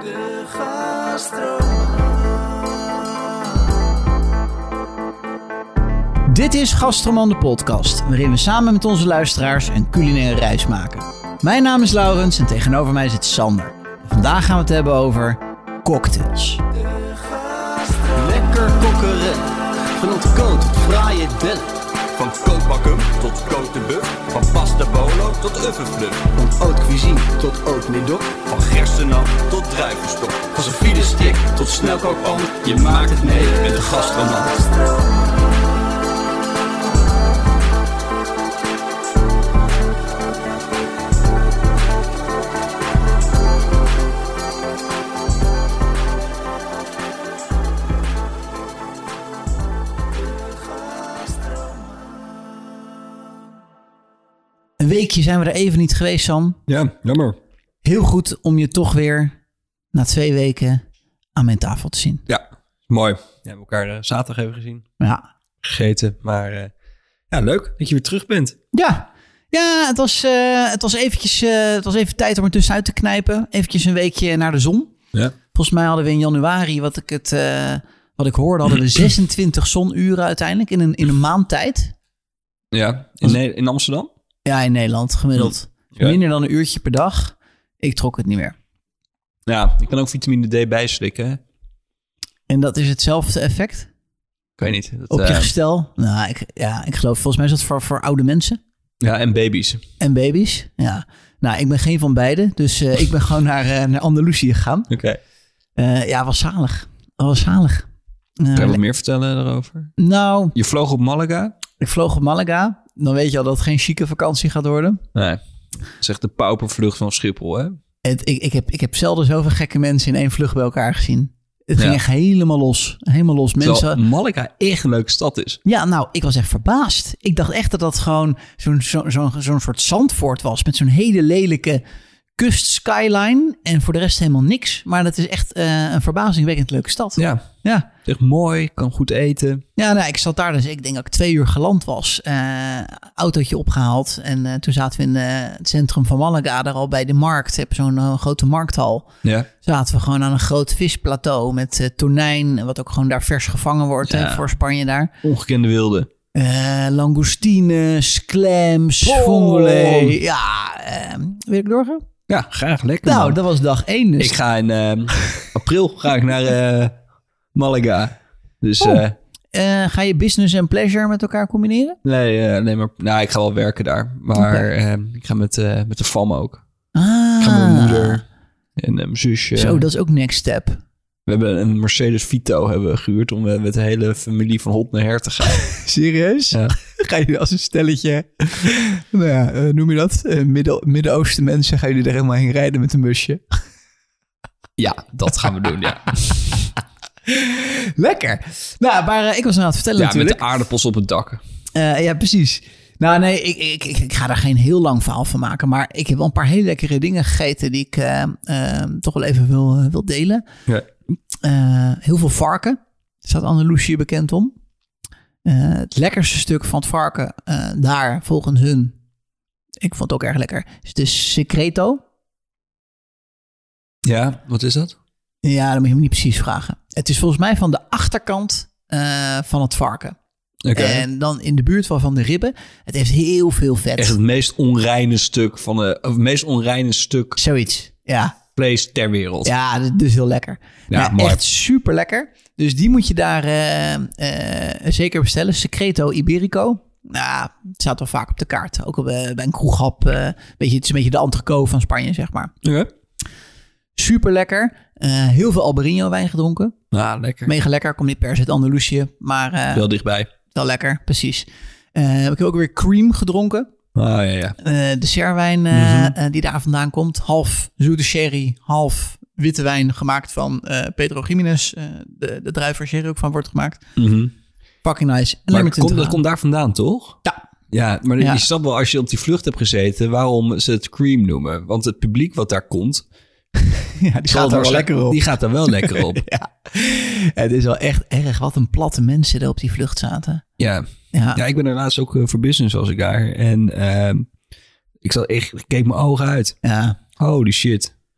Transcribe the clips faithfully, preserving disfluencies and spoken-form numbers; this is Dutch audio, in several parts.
De Gastroman. Dit is Gastroman de podcast, waarin we samen met onze luisteraars een culinaire reis maken. Mijn naam is Laurens en tegenover mij zit Sander. En vandaag gaan we het hebben over cocktails. Lekker kokkeren, van ontkoot tot fraaie dellen. Van kookbakken tot côte de bœuf, van pasta bolo tot oeufenfluff. Van haute cuisine tot haute médoc, van gerstenap tot druivenstok. Van sofide stick tot snelkookpan, je maakt het mee met de Gastroman. Een weekje zijn we er even niet geweest, Sam. Ja, jammer. Heel goed om je toch weer na twee weken aan mijn tafel te zien. Ja, mooi. Ja, we hebben elkaar uh, zaterdag even gezien. Ja. Gegeten, maar uh, ja, leuk dat je weer terug bent. Ja, ja het, was, uh, het, was eventjes, uh, het was even tijd om er tussenuit te knijpen. Eventjes een weekje naar de zon. Ja. Volgens mij hadden we in januari, wat ik, het, uh, wat ik hoorde, hadden we zesentwintig zonuren uiteindelijk in een, in een maand tijd. Ja, in, ne- in Amsterdam? Ja, in Nederland gemiddeld. Ja. Minder dan een uurtje per dag. Ik trok het niet meer. Ja, ik kan ook vitamine D bijslikken. Hè? En dat is hetzelfde effect Ik weet niet. Dat, op je uh, gestel? Nou, ik, ja, ik geloof, volgens mij is dat voor, voor oude mensen. Ja, en baby's. En baby's, ja. Nou, ik ben geen van beide. Dus uh, ik ben gewoon naar, uh, naar Andalusië gegaan. Oké. Okay. Uh, ja, was zalig. Was zalig. Uh, Kan je wat meer vertellen daarover? Nou... Je vloog op Malaga? Ik vloog op Malaga. Dan weet je al dat het geen chique vakantie gaat worden. Nee. Dat is echt de paupervlucht van Schiphol, hè? Het, ik, ik, heb, ik heb zelden zoveel gekke mensen in één vlucht bij elkaar gezien. Het ging ja. echt helemaal los. Helemaal los. Mensen... Terwijl Malaga echt een leuke stad is. Ja, nou, ik was echt verbaasd. Ik dacht echt dat dat gewoon zo'n, zo, zo'n, zo'n soort Zandvoort was. Met zo'n hele lelijke kustskyline. En voor de rest helemaal niks. Maar dat is echt uh, een verbazingwekkend leuke stad. Ja. Ja. Het is echt mooi. Kan goed eten. Ja, nou, ik zat daar dus. Ik denk dat ik twee uur geland was. Uh, autootje opgehaald. En uh, toen zaten we in uh, het centrum van Malaga. Daar al bij de markt. Heb zo'n uh, grote markthal. Ja. Zaten we gewoon aan een groot visplateau. Met uh, tonijn. Wat ook gewoon daar vers gevangen wordt. Ja. Hè, voor Spanje daar. Ongekende wilde. Uh, langoustines, clams, oh. vongole. Ja, uh, wil ik doorgaan? Ja, graag. Lekker, Nou, man. dat was dag één. Dus. Ik ga in uh, april ga ik naar uh, Malaga. Dus oh. uh, uh, ga je business en pleasure met elkaar combineren? nee, uh, nee, maar nou, ik ga wel werken daar. Maar okay. uh, ik ga met, uh, met de fam ook. Ah. Ik ga met mijn moeder en uh, mijn zusje. Zo, dat is ook next step. We hebben een Mercedes Vito hebben we gehuurd om uh, met de hele familie van hot naar her te gaan. Serieus? Ja. Ga je als een stelletje, nou ja, uh, noem je dat? Uh, Midden- Midden-Oosten mensen, gaan jullie er helemaal heen rijden met een busje? Ja, dat gaan we doen, ja. Lekker. Nou, maar uh, ik was aan het vertellen ja, natuurlijk. met de aardappels op het dak. Uh, ja, precies. Nou nee, ik, ik, ik, ik ga daar geen heel lang verhaal van maken. Maar ik heb wel een paar hele lekkere dingen gegeten die ik uh, uh, toch wel even wil, uh, wil delen. Ja. Uh, heel veel varken. Daar staat Andalusië bekend om. Uh, het lekkerste stuk van het varken uh, daar, volgens hun, ik vond het ook erg lekker, is de secreto. Ja, wat is dat? Ja, dat moet je me niet precies vragen. Het is volgens mij van de achterkant uh, van het varken. Okay. En dan in de buurt van de ribben. Het heeft heel veel vet. Echt het meest onreine stuk van de, of het meest onreine stuk Zoiets, ja. vlees ter wereld. Ja, dus heel lekker. Ja, nou, mooi. Echt super lekker. Dus die moet je daar uh, uh, zeker bestellen. Secreto Iberico. Nou, het staat wel vaak op de kaart. Ook bij, bij een kroeghap. Uh, beetje, het is een beetje de entrecote van Spanje, zeg maar. Ja. Super lekker. Uh, heel veel Albarino wijn gedronken. Ah, lekker. Mega lekker. Komt niet per se uit Andalusië. Maar uh, wel dichtbij. Wel lekker, precies. Uh, ik heb ook weer cream gedronken. Ah, ja, ja. Uh, dessertwijn uh, mm-hmm. uh, die daar vandaan komt. Half zoete sherry, half witte wijn gemaakt van uh, Pedro Jiménez. Uh, de, de druif waar sherry ook van wordt gemaakt. Mm-hmm. Fucking nice. En maar komt, dat komt daar vandaan, toch? Ja. Ja, maar ja. je snapt wel als je op die vlucht hebt gezeten waarom ze het cream noemen. Want het publiek wat daar komt... ja, die gaat er wel lekker op. Die gaat er wel lekker op. ja. Het is wel echt erg wat een platte mensen er op die vlucht zaten. Ja. Ja, ja ik ben er laatst ook uh, voor business was ik daar. En uh, ik, zat echt, ik keek mijn ogen uit. Ja. Holy shit.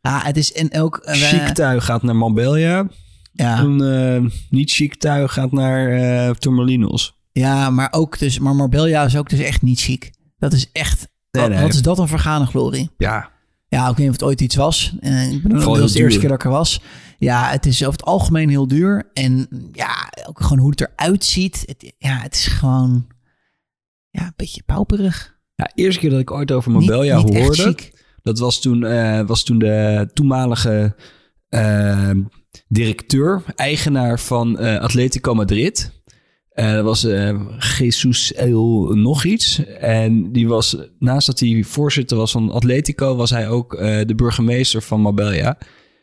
Ja, het is en ook... Uh, Chic tuig gaat naar Marbella. Ja. En uh, niet chic tuig gaat naar uh, Torremolinos. Ja, maar ook dus... Maar Marbella is ook dus echt niet chic. Dat is echt... Nee, wat, nee. wat is dat een vergane glorie? Ja. Ja, ik weet niet of het ooit iets was. Uh, ik bedoel, dat was de eerste keer dat ik er was. Ja, het is over het algemeen heel duur. En ja, ook gewoon hoe het eruit ziet. Het, ja, het is gewoon... Ja, een beetje pauperig. Ja, de eerste keer dat ik ooit over Marbella niet, niet hoorde... Dat was toen, uh, was toen de toenmalige uh, directeur, eigenaar van uh, Atletico Madrid. Uh, dat was uh, Jesus El nog iets. En die was, naast dat hij voorzitter was van Atletico, was hij ook uh, de burgemeester van Marbella.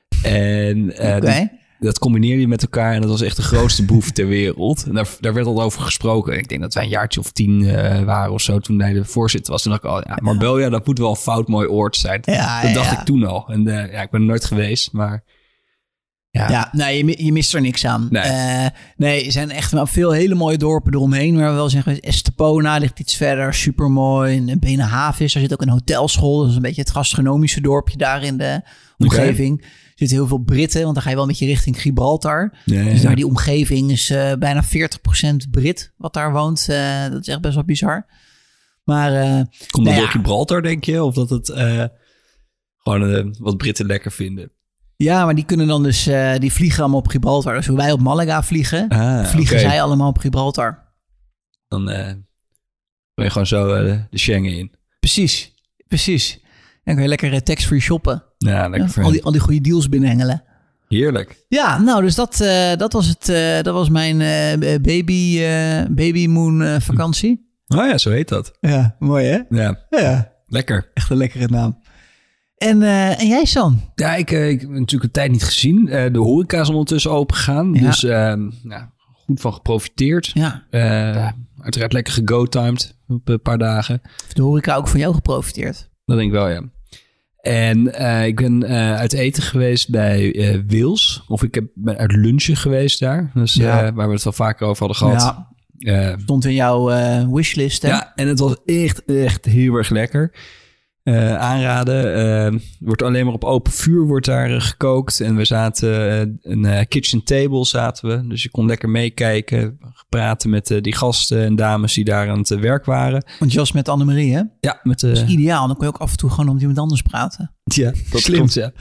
En uh, okay. dat, dat combineerde hij met elkaar en dat was echt de grootste boef ter wereld. En daar, daar werd al over gesproken. Ik denk dat wij een jaartje of tien uh, waren of zo toen hij de voorzitter was. Toen dacht ik, oh ja, Marbella, dat moet wel een fout mooi oord zijn. Ja, dat dacht ja. ik toen al. En uh, ja, ik ben er nooit geweest, maar... Ja, ja nee, je, je mist er niks aan. Nee. Uh, nee, er zijn echt wel veel hele mooie dorpen eromheen. Maar we wel zeggen, Estepona ligt iets verder, supermooi. En Benehavis, daar zit ook een hotelschool. Dat is een beetje het gastronomische dorpje daar in de omgeving. Okay. Er zitten heel veel Britten, want dan ga je wel een beetje richting Gibraltar. Ja, ja. Dus daar die omgeving is uh, bijna veertig procent Brit wat daar woont. Uh, dat is echt best wel bizar. Maar, uh, Komt dat nou door ja. Gibraltar, denk je? Of dat het uh, gewoon uh, wat Britten lekker vinden? Ja, maar die kunnen dan dus, uh, die vliegen allemaal op Gibraltar. Dus hoe wij op Malaga vliegen, ah, vliegen okay. zij allemaal op Gibraltar. Dan uh, ben je gewoon zo uh, de, de Schengen in. Precies, precies. Dan kan je lekker uh, tax-free shoppen. Ja, lekker ja, al, die, al die goede deals binnenhengelen. Heerlijk. Ja, nou, dus dat, uh, dat was het. Uh, dat was mijn uh, baby, uh, baby moon uh, vakantie. Oh ja, zo heet dat. Ja, mooi hè? Ja, ja. Lekker. Echt een lekkere naam. En, uh, en jij, San? Ja, ik, uh, ik heb natuurlijk een tijd niet gezien. Uh, de horeca is ondertussen open gegaan. Ja. Dus uh, nou, goed van geprofiteerd. Ja. Uh, uiteraard lekker gego-timed op een paar dagen. Heeft de horeca ook van jou geprofiteerd? Dat denk ik wel, ja. En uh, ik ben uh, uit eten geweest bij uh, Wils. Of ik heb, ben uit lunchen geweest daar. Dus ja. uh, waar we het wel vaker over hadden gehad. Ja. Uh, Stond in jouw uh, wishlist, hè? Ja, en het was echt, echt heel erg lekker. Uh, aanraden. Uh, wordt alleen maar op open vuur wordt daar uh, gekookt. En we zaten, uh, een uh, kitchen table zaten we. Dus je kon lekker meekijken. Praten met uh, die gasten en dames die daar aan het uh, werk waren. Want je was met Annemarie, hè? Ja, met... Uh, dat is ideaal. Dan kon je ook af en toe gewoon om iemand anders praten. Ja, dat Slim. klopt, ja.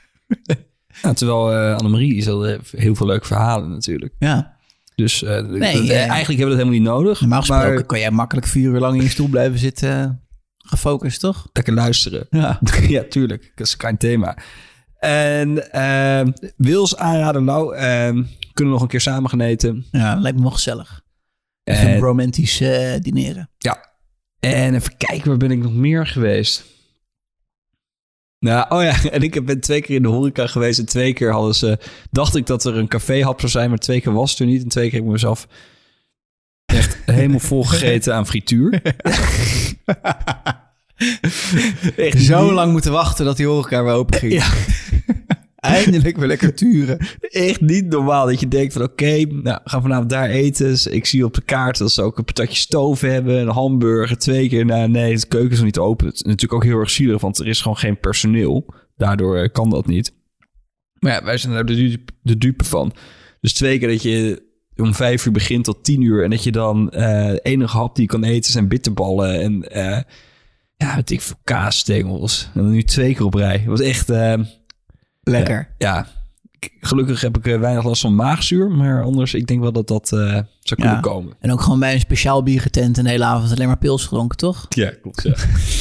ja terwijl uh, Annemarie is al uh, heel veel leuke verhalen natuurlijk. Ja. Dus uh, nee, dat, uh, eigenlijk hebben we dat helemaal niet nodig. Normaal gesproken maar... kan jij makkelijk vier uur lang in je stoel blijven zitten... Gefocust, toch? Lekker luisteren. Ja, ja tuurlijk. Dat is geen thema. En uh, Wils aanraden nou. Uh, kunnen we nog een keer samen gaan eten. Ja, dat lijkt me wel gezellig. Even uh, romantisch uh, dineren. Ja. En even kijken, waar ben ik nog meer geweest? Nou, oh ja, en ik ben twee keer in de horeca geweest. En twee keer hadden ze... Dacht ik dat er een caféhap zou zijn, maar twee keer was het er niet. En twee keer heb ik mezelf echt helemaal vol gegeten aan frituur. Echt zo lang moeten wachten dat die horeca weer open ging. Ja. Eindelijk weer lekker turen. Echt niet normaal dat je denkt van oké, okay, nou, we gaan vanavond daar eten. Dus ik zie op de kaart dat ze ook een patatje stoof hebben, een hamburger, twee keer. Nou nee, de keuken is nog niet open. Het is natuurlijk ook heel erg zielig, want er is gewoon geen personeel. Daardoor uh, kan dat niet. Maar ja, wij zijn daar de, dupe, de dupe van. Dus twee keer dat je om vijf uur begint tot tien uur en dat je dan uh, de enige hap die je kan eten zijn bitterballen en uh, ja, weet ik veel, kaasstengels. En dan nu twee keer op rij. Het was echt... Uh, lekker. Uh, ja, gelukkig heb ik uh, weinig last van maagzuur. Maar anders, ik denk wel dat dat uh, zou kunnen ja. komen. En ook gewoon bij een speciaal biergetent een hele avond alleen maar pils gedronken, toch? Ja, klopt, ja.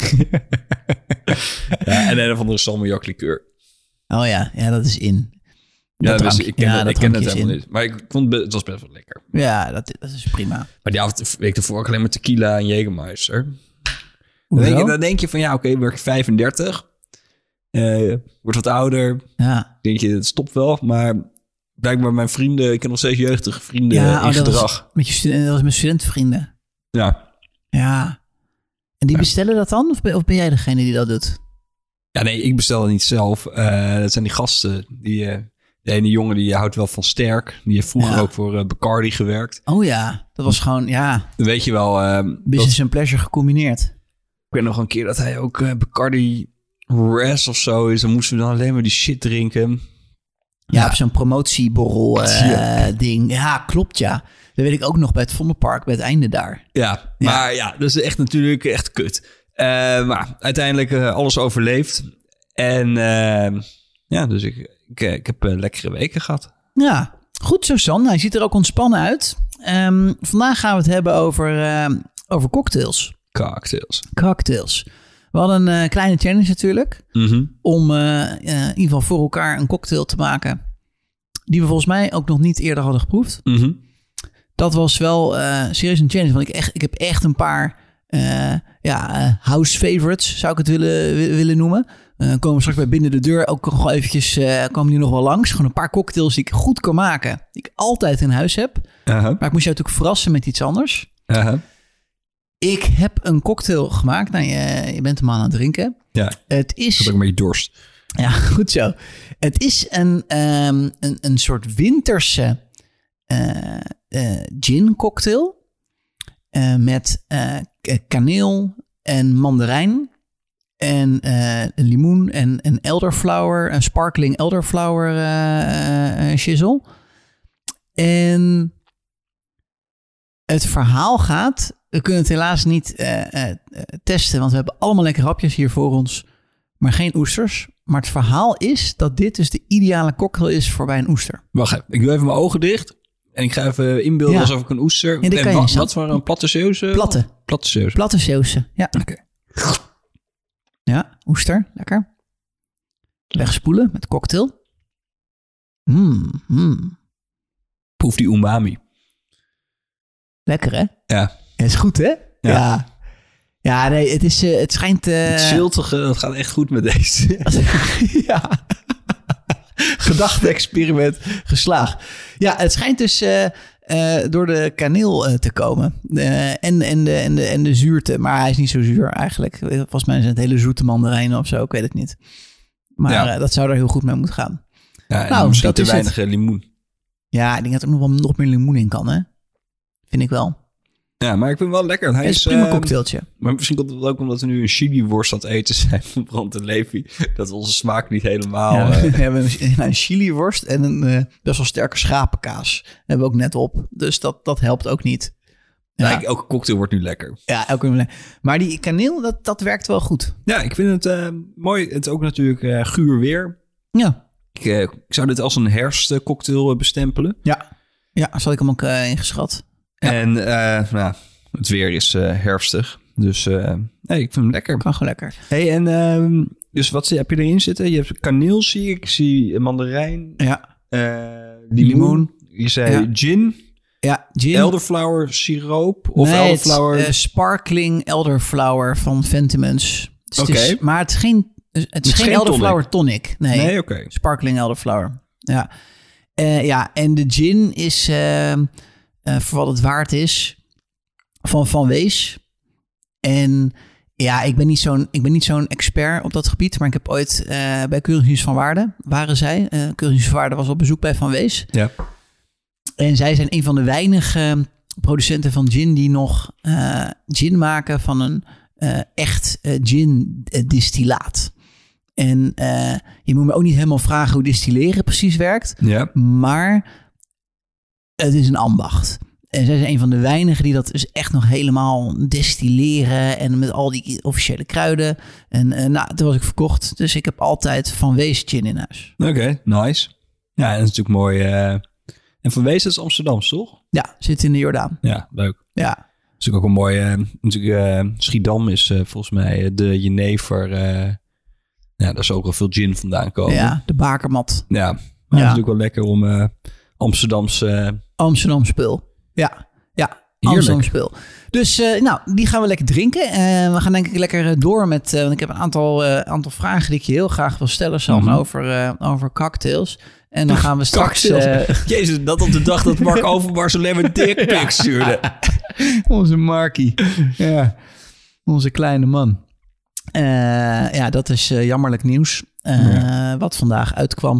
ja en een of andere salmiak likeur. Oh ja, ja, dat is in. Ja, dus ik ken, ja, dat, dat ik ken het helemaal in. niet. Maar ik vond het was best wel lekker. Ja, dat, dat is prima. Maar die avond, week ervoor ook alleen maar tequila en Jägermeister. Dan denk, je, dan denk je van ja, oké, okay, werk vijfendertig. Uh, wordt wat ouder. Ja. Denk je, het stopt wel. Maar blijkbaar mijn vrienden, ik heb nog steeds jeugdige vrienden ja, in oh, dat gedrag. Was met je studenten, dat was met studentenvrienden. Ja. Ja. En die ja. bestellen dat dan? Of ben, of ben jij degene die dat doet? Ja, nee, ik bestel het niet zelf. Uh, dat zijn die gasten. Die, uh, de ene jongen die houdt wel van sterk. Die heeft vroeger ja. ook voor uh, Bacardi gewerkt. Oh ja, dat was gewoon, ja. Dan weet je wel. Uh, Business dat, en pleasure gecombineerd. Ik weet nog een keer dat hij ook uh, Bacardi Res of zo is, dan moesten we dan alleen maar die shit drinken. Ja, Ja. op zo'n promotieborrel uh, Ja. ding. Ja, klopt, ja. Dat weet ik ook nog bij het Vondelpark, bij het einde daar. Ja, maar ja, dat is echt natuurlijk echt kut. Uh, maar uiteindelijk uh, alles overleefd. En uh, ja, dus ik, ik, ik heb uh, lekkere weken gehad. Ja, goed zo, San. Hij ziet er ook ontspannen uit. Um, vandaag gaan we het hebben over, uh, over cocktails. Cocktails. Cocktails. We hadden een uh, kleine challenge natuurlijk. Mm-hmm. Om uh, uh, in ieder geval voor elkaar een cocktail te maken. Die we volgens mij ook nog niet eerder hadden geproefd. Mm-hmm. Dat was wel uh, serieus een challenge. Want ik, echt, ik heb echt een paar uh, ja, uh, house favorites, zou ik het willen, willen noemen. Uh, komen we straks bij Binnen de Deur ook nog wel eventjes, uh, komen die nog wel langs. Gewoon een paar cocktails die ik goed kan maken. Die ik altijd in huis heb. Uh-huh. Maar ik moest je natuurlijk verrassen met iets anders. Uh-huh. Ik heb een cocktail gemaakt. Nou, je, je bent hem aan het drinken. Ja, Het is... ik heb ook een beetje dorst. Ja, goed zo. Het is een, um, een, een soort winterse uh, uh, gin cocktail. Uh, met uh, kaneel en mandarijn. En uh, limoen en, en elderflower. Een sparkling elderflower uh, uh, shizzle. En het verhaal gaat... We kunnen het helaas niet uh, uh, testen. Want we hebben allemaal lekkere hapjes hier voor ons. Maar geen oesters. Maar het verhaal is dat dit dus de ideale cocktail is voor bij een oester. Wacht even, ik doe even mijn ogen dicht. En ik ga even inbeelden Ja. alsof ik een oester... Ja, dit en kan je wat, niet, wat voor een platte zeeuwse? Platte. Platte zeeuwse. Platte zeeuwse. Ja. Oké. Ja, oester. Lekker. Wegspoelen met cocktail. Mm, mm. Proef die umami. Lekker, hè? Ja. Het is goed, hè? Ja. Ja, ja nee, het, is, uh, het schijnt... Uh... Het ziltige, dat gaat echt goed met deze. ja. Gedachte-experiment geslaagd. Ja, het schijnt dus uh, uh, door de kaneel uh, te komen. Uh, en, en, de, en, de, en de zuurte. Maar hij is niet zo zuur eigenlijk. Volgens mij zijn het hele zoete mandarijnen of zo. Ik weet het niet. Maar Ja. uh, dat zou er heel goed mee moeten gaan. Ja, en Nou, misschien dat te is weinig uh, limoen. Ja, ik denk dat er nog wel nog meer limoen in kan, hè? Vind ik wel. Ja, maar ik vind hem wel lekker. Hij Het is is een prima uh, cocktailtje. Maar misschien komt het ook omdat we nu een chili-worst aan het eten zijn van Brand en Levi. Dat onze smaak niet helemaal... Ja, uh, we hebben een, een chili-worst en een uh, best wel sterke schapenkaas. Hebben we ook net op. Dus dat, dat helpt ook niet. Ja, ja. Elke cocktail wordt nu lekker. ja elke maar die kaneel, dat, dat werkt wel goed. Ja, ik vind het uh, mooi. Het is ook natuurlijk uh, guur weer. Ja. Ik, uh, ik zou dit als een herfstcocktail uh, bestempelen. Ja. Ja, zal ik hem ook uh, ingeschat. Ja. En uh, nou, het weer is uh, herfstig. Dus uh, nee, ik vind hem lekker. Kan gewoon lekker. Hey, en uh, dus wat heb je erin zitten? Je hebt kaneel, zie ik. Ik zie mandarijn. Ja. Uh, limoen. Limoen. Je zei Ja. gin. Ja, gin. Elderflower siroop. Of nee, elderflower. Het, uh, sparkling elderflower van Fentimans. Dus Oké. okay. Maar het is geen, het is geen, geen elderflower tonic. tonic. Nee, Nee, oké. Okay. Sparkling elderflower. Ja. Uh, ja, en de gin is, uh, uh, voor wat het waard is, van Van Wees. En ja, ik ben niet zo'n, ik ben niet zo'n expert op dat gebied, maar ik heb ooit uh, bij Keuringsdienst van Waarde, waren zij, uh, Keuringsdienst van Waarde was op bezoek bij Van Wees. Ja. En zij zijn een van de weinige producenten van gin die nog uh, gin maken van een uh, echt uh, gin distillaat. En uh, je moet me ook niet helemaal vragen hoe distilleren precies werkt. Ja. Maar het is een ambacht. En zij zijn een van de weinigen die dat dus echt nog helemaal destilleren. En met al die officiële kruiden. En uh, nou, toen was ik verkocht. Dus ik heb altijd Van Wees gin in huis. Oké, okay, nice. Ja, en dat is natuurlijk mooi. Uh... En Van Wees is Amsterdam, toch? Ja, zit in de Jordaan. Ja, leuk. Ja. Dat is natuurlijk ook een mooie... Uh, natuurlijk, uh, Schiedam is uh, volgens mij de jenever... Uh, ja, daar zal ook wel veel gin vandaan komen. Ja, de bakermat. Ja, maar ja. het is natuurlijk wel lekker om uh, Amsterdamse... Uh... Amsterdam spul. Ja, ja. Amsterdam spul. Dus uh, nou, die gaan we lekker drinken. Uh, we gaan denk ik lekker door met... Uh, want ik heb een aantal, uh, aantal vragen die ik je heel graag wil stellen, Sam, mm-hmm. over, uh, over cocktails. En dan gaan we straks... Uh... Jezus, dat op de dag dat Mark Overmars alleen maar dickpics stuurde. Onze Markie. Ja, onze kleine man. Uh, ja, dat is uh, jammerlijk nieuws. Uh, ja. Wat vandaag uitkwam.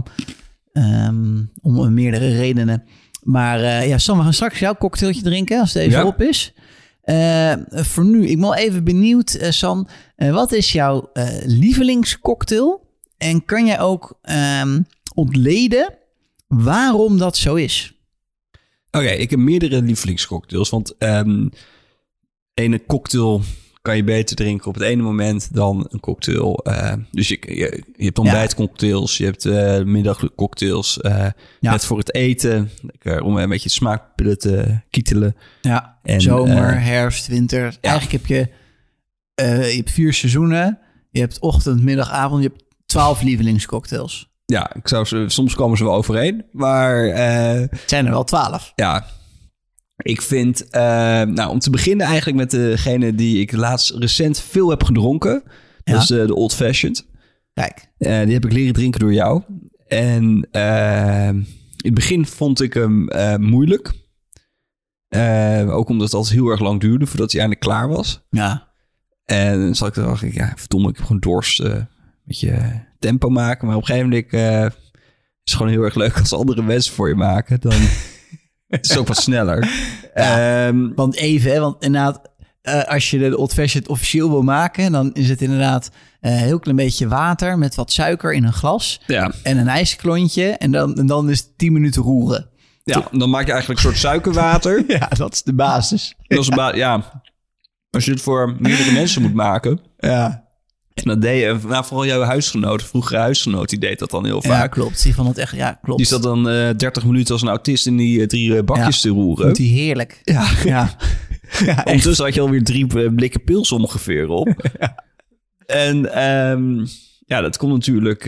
Um, om meerdere redenen. Maar uh, ja, Sam, we gaan straks jouw cocktailtje drinken als deze ja. op is. Uh, voor nu, ik ben wel even benieuwd, uh, San. Uh, wat is jouw uh, lievelingscocktail? En kan jij ook um, ontleden waarom dat zo is? Oké, okay, ik heb meerdere lievelingscocktails. Want um, ene cocktail kan je beter drinken op het ene moment dan een cocktail. Uh, dus je, je, je hebt ontbijtcocktails, je hebt uh, middagcocktails. Uh, ja. Net voor het eten, lekker om een beetje smaakpillen te kietelen. Ja, en, zomer, uh, herfst, winter. Ja. Eigenlijk heb je, uh, je hebt vier seizoenen. Je hebt ochtend, middag, avond. Je hebt twaalf lievelingscocktails. Ja, ik zou ze, soms komen ze wel overeen, maar... Uh, het zijn er wel twaalf. Ja, ik vind... Uh, nou, om te beginnen eigenlijk met degene die ik laatst recent veel heb gedronken. Ja. Dat is uh, de Old Fashioned. Kijk. Uh, die heb ik leren drinken door jou. En uh, in het begin vond ik hem uh, moeilijk. Uh, ook omdat het altijd heel erg lang duurde voordat hij eindelijk klaar was. Ja. En dan zat ik dacht ik, ja, verdomme, ik heb gewoon dorst... Uh, een beetje tempo maken. Maar op een gegeven moment uh, is het gewoon heel erg leuk als andere mensen voor je maken. Dan is het ook wat sneller. Ja, um, want even, hè, want inderdaad, uh, als je de Old Fashioned officieel wil maken, dan is het inderdaad een uh, heel klein beetje water met wat suiker in een glas. Ja. En een ijsklontje. En dan, en dan is het tien minuten roeren. Ja, dan maak je eigenlijk een soort suikerwater. Ja, dat is de basis. Dat is de ba- ja. Als je het voor meerdere mensen moet maken. Ja. En dat deed je, nou, vooral jouw huisgenoot, vroegere huisgenoot, die deed dat dan heel vaak. Ja, klopt. Die vond het echt, ja, klopt. Die zat dan uh, dertig minuten als een autist in die uh, drie uh, bakjes ja, te roeren. Vond die heerlijk. Ja. ja. ja Ondertussen had je alweer drie uh, blikken pils ongeveer op. Ja. En um, ja, dat komt natuurlijk... Uh,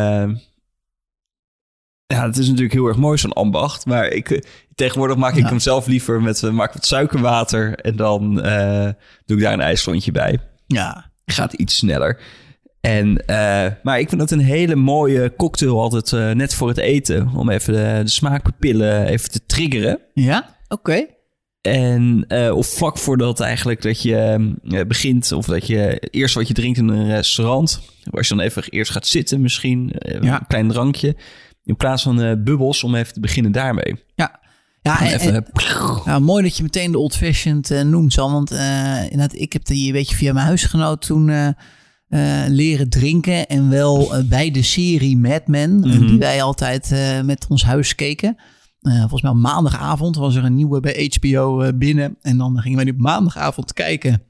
ja, het is natuurlijk heel erg mooi, zo'n ambacht. Maar ik, uh, tegenwoordig maak ik ja. hem zelf liever met, uh, maak wat suikerwater. En dan uh, doe ik daar een ijsklontje bij. Ja. Gaat iets sneller. En, uh, maar ik vind dat een hele mooie cocktail altijd uh, net voor het eten. Om even de, de smaakpapillen even te triggeren. Ja, oké. Okay. En uh, of vlak voordat eigenlijk dat je uh, begint... of dat je eerst wat je drinkt in een restaurant... waar je dan even eerst gaat zitten misschien. Uh, ja. Een klein drankje. In plaats van uh, bubbels om even te beginnen daarmee. Ja. Ja, en, even, en, nou, mooi dat je meteen de Old Fashioned uh, noemt, Sam. Want uh, inderdaad, ik heb die een beetje via mijn huisgenoot toen uh, uh, leren drinken. En wel uh, bij de serie Mad Men, mm-hmm. die wij altijd uh, met ons huis keken. Uh, volgens mij op maandagavond was er een nieuwe bij H B O uh, binnen. En dan gingen wij die op maandagavond kijken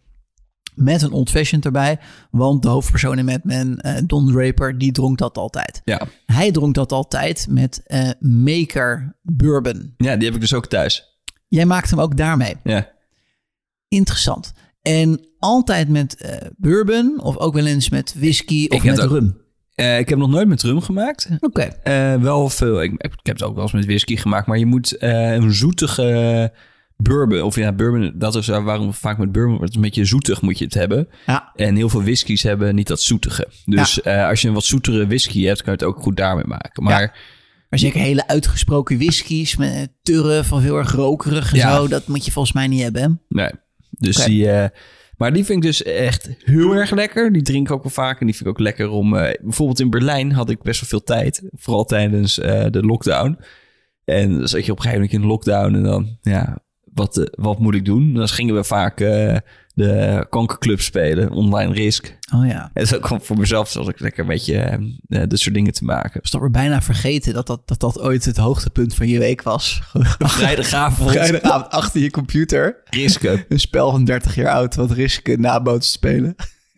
met een Old Fashioned erbij. Want de hoofdpersoon in Mad Men, uh, Don Draper, die dronk dat altijd. Ja. Hij dronk dat altijd met uh, Maker Bourbon. Ja, die heb ik dus ook thuis. Jij maakt hem ook daarmee? Ja. Interessant. En altijd met uh, bourbon of ook wel eens met whisky of met ook, rum? Uh, ik heb nog nooit met rum gemaakt. Oké. Okay. Uh, wel veel. Ik, ik heb het ook wel eens met whisky gemaakt. Maar je moet uh, een zoetige... bourbon, of ja, bourbon, dat is waarom vaak met bourbon wordt. Een beetje zoetig moet je het hebben. Ja. En heel veel whiskies hebben niet dat zoetige. Dus ja. uh, als je een wat zoetere whisky hebt, kan je het ook goed daarmee maken. Maar, ja. maar zeker hele uitgesproken whiskies met turf of heel erg rokerig en ja. zo, dat moet je volgens mij niet hebben. Hè? Nee. Dus okay. die, uh, maar die vind ik dus echt heel erg lekker. Die drink ik ook wel vaak en die vind ik ook lekker om... Uh, bijvoorbeeld in Berlijn had ik best wel veel tijd. Vooral tijdens uh, de lockdown. En dan zat je op een gegeven moment in de lockdown en dan, ja... Wat, uh, wat moet ik doen? Dan gingen we vaak uh, de kankerclub spelen, online Risk. Oh ja. En dat is ook voor mezelf zoals ik lekker een beetje uh, dit soort dingen te maken. Dus dat we bijna vergeten dat dat, dat dat ooit het hoogtepunt van je week was. Vrijdagavond. Vrijdagavond achter je computer. Risk. Een spel van dertig jaar oud wat Risk naboot te spelen.